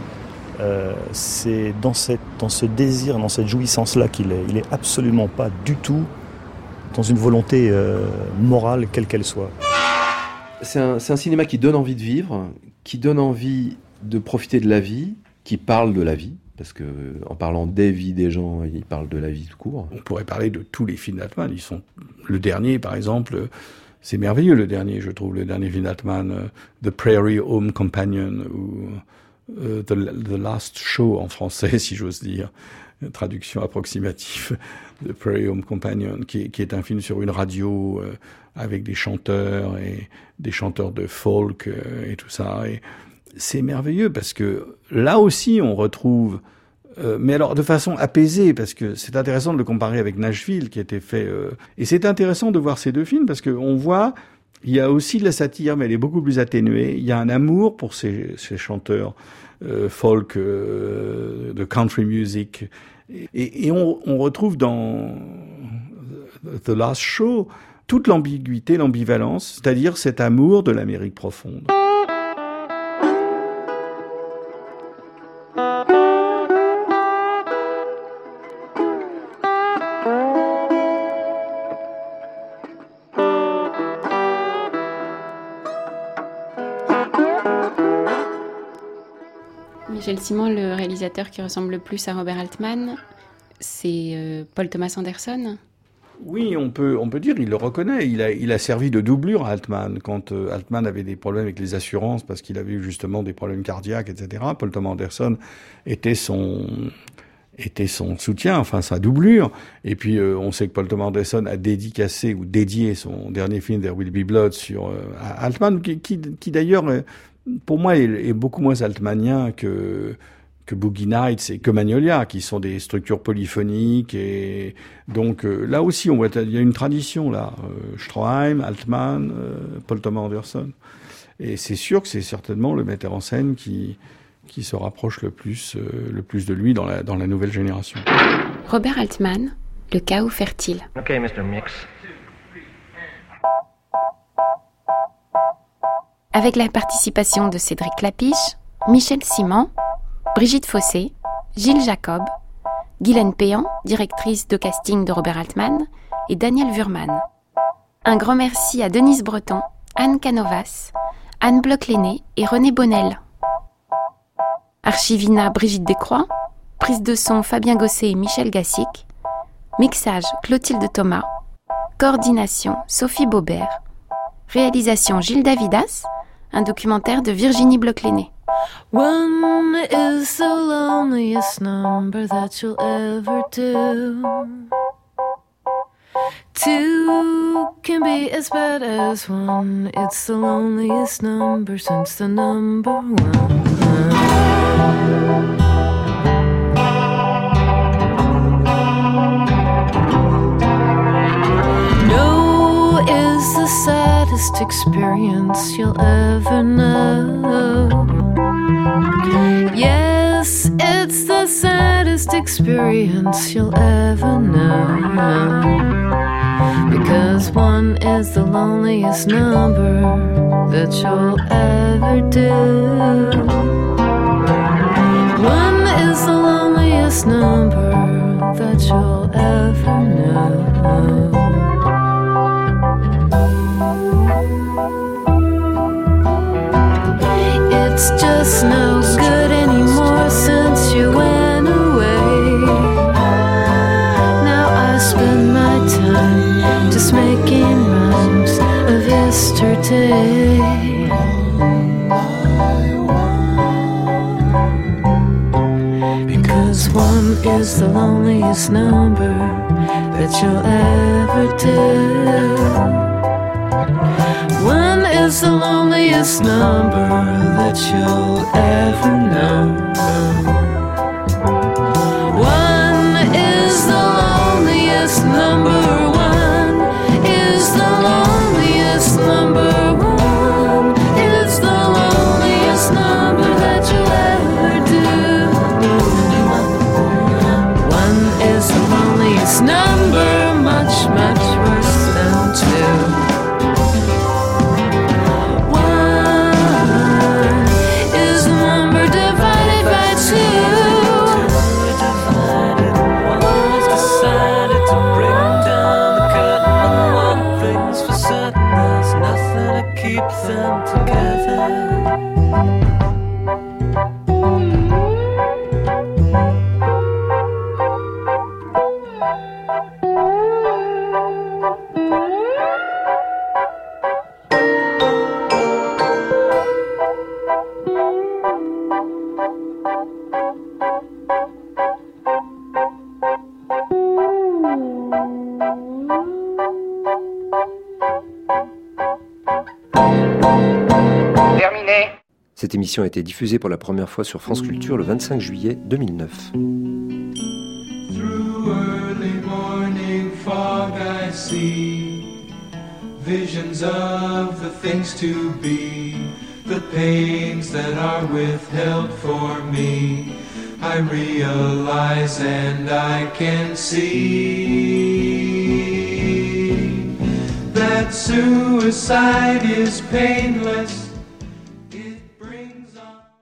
Q: C'est dans ce désir, dans cette jouissance-là qu'il est. Il est absolument pas du tout dans une volonté morale, quelle qu'elle soit.
Z: C'est un cinéma qui donne envie de vivre, qui donne envie de profiter de la vie, qui parle de la vie, parce que en parlant des vies des gens, il parle de la vie tout court.
G: On pourrait parler de tous les films d'Altman. Le dernier, par exemple, c'est merveilleux, le dernier, je trouve, le dernier film d'Altman, The Prairie Home Companion, ou The Last Show en français, si j'ose dire. traduction approximative de Prairie Home Companion, qui est un film sur une radio avec des chanteurs et des chanteurs de folk et tout ça. Et c'est merveilleux parce que là aussi on retrouve, mais alors de façon apaisée, parce que c'est intéressant de le comparer avec Nashville qui a été fait. Et c'est intéressant de voir ces deux films parce que on voit, il y a aussi de la satire, mais elle est beaucoup plus atténuée. Il y a un amour pour ces chanteurs folk, de country music. Et on retrouve dans The Last Show toute l'ambiguïté, l'ambivalence, c'est-à-dire cet amour de l'Amérique profonde.
C: Michel Simon, le réalisateur qui ressemble le plus à Robert Altman, c'est Paul Thomas Anderson.
G: Oui, on peut dire, il le reconnaît. Il a servi de doublure à Altman quand Altman avait des problèmes avec les assurances parce qu'il avait eu justement des problèmes cardiaques, etc. Paul Thomas Anderson était son soutien, enfin sa doublure. Et puis on sait que Paul Thomas Anderson a dédié son dernier film There Will Be Blood à Altman, qui d'ailleurs pour moi est beaucoup moins altmanien que Boogie Nights et que Magnolia, qui sont des structures polyphoniques. Et donc là aussi, il y a une tradition là. Stroheim, Altman, Paul Thomas Anderson. Et c'est sûr que c'est certainement le metteur en scène qui se rapproche le plus de lui dans la nouvelle génération.
C: Robert Altman, Le chaos fertile.
B: Okay, Mr. Mix.
C: Avec la participation de Cédric Clapiche, Michel Simon, Brigitte Fossé, Gilles Jacob, Guylaine Péan, directrice de casting de Robert Altman, et Daniel Wurman. Un grand merci à Denise Breton, Anne Canovas, Anne Bloch-Lenné et René Bonnel. Archivina Brigitte Descroix, prise de son Fabien Gosset et Michel Gassic, mixage Clotilde Thomas, coordination Sophie Baubert, réalisation Gilles Davidas, un documentaire de Virginie Bloch-Lenné.
D: One is the loneliest number that you'll ever do. Two can be as bad as one. It's the loneliest number since the number one. No is the saddest experience you'll ever know. Yes, it's the saddest experience you'll ever know. Because one is the loneliest number that you'll ever do. One is the loneliest number that you'll ever know. It's just no good anymore since you went away. Now I spend my time just making rhymes of yesterday. Because one is the loneliest number that you'll ever do. One is the loneliest number that you'll ever know. One is the loneliest number. One is the loneliest number. One is the loneliest number that you'll ever do. One is the loneliest number, much, much worse than two. Them together.
B: Terminé.
E: Cette émission a été diffusée pour la première fois sur France Culture le 25 juillet 2009.
R: Through early morning fog I see visions of the things to be, the pains that are withheld for me. I realize and I can see that suicide is painless. It brings on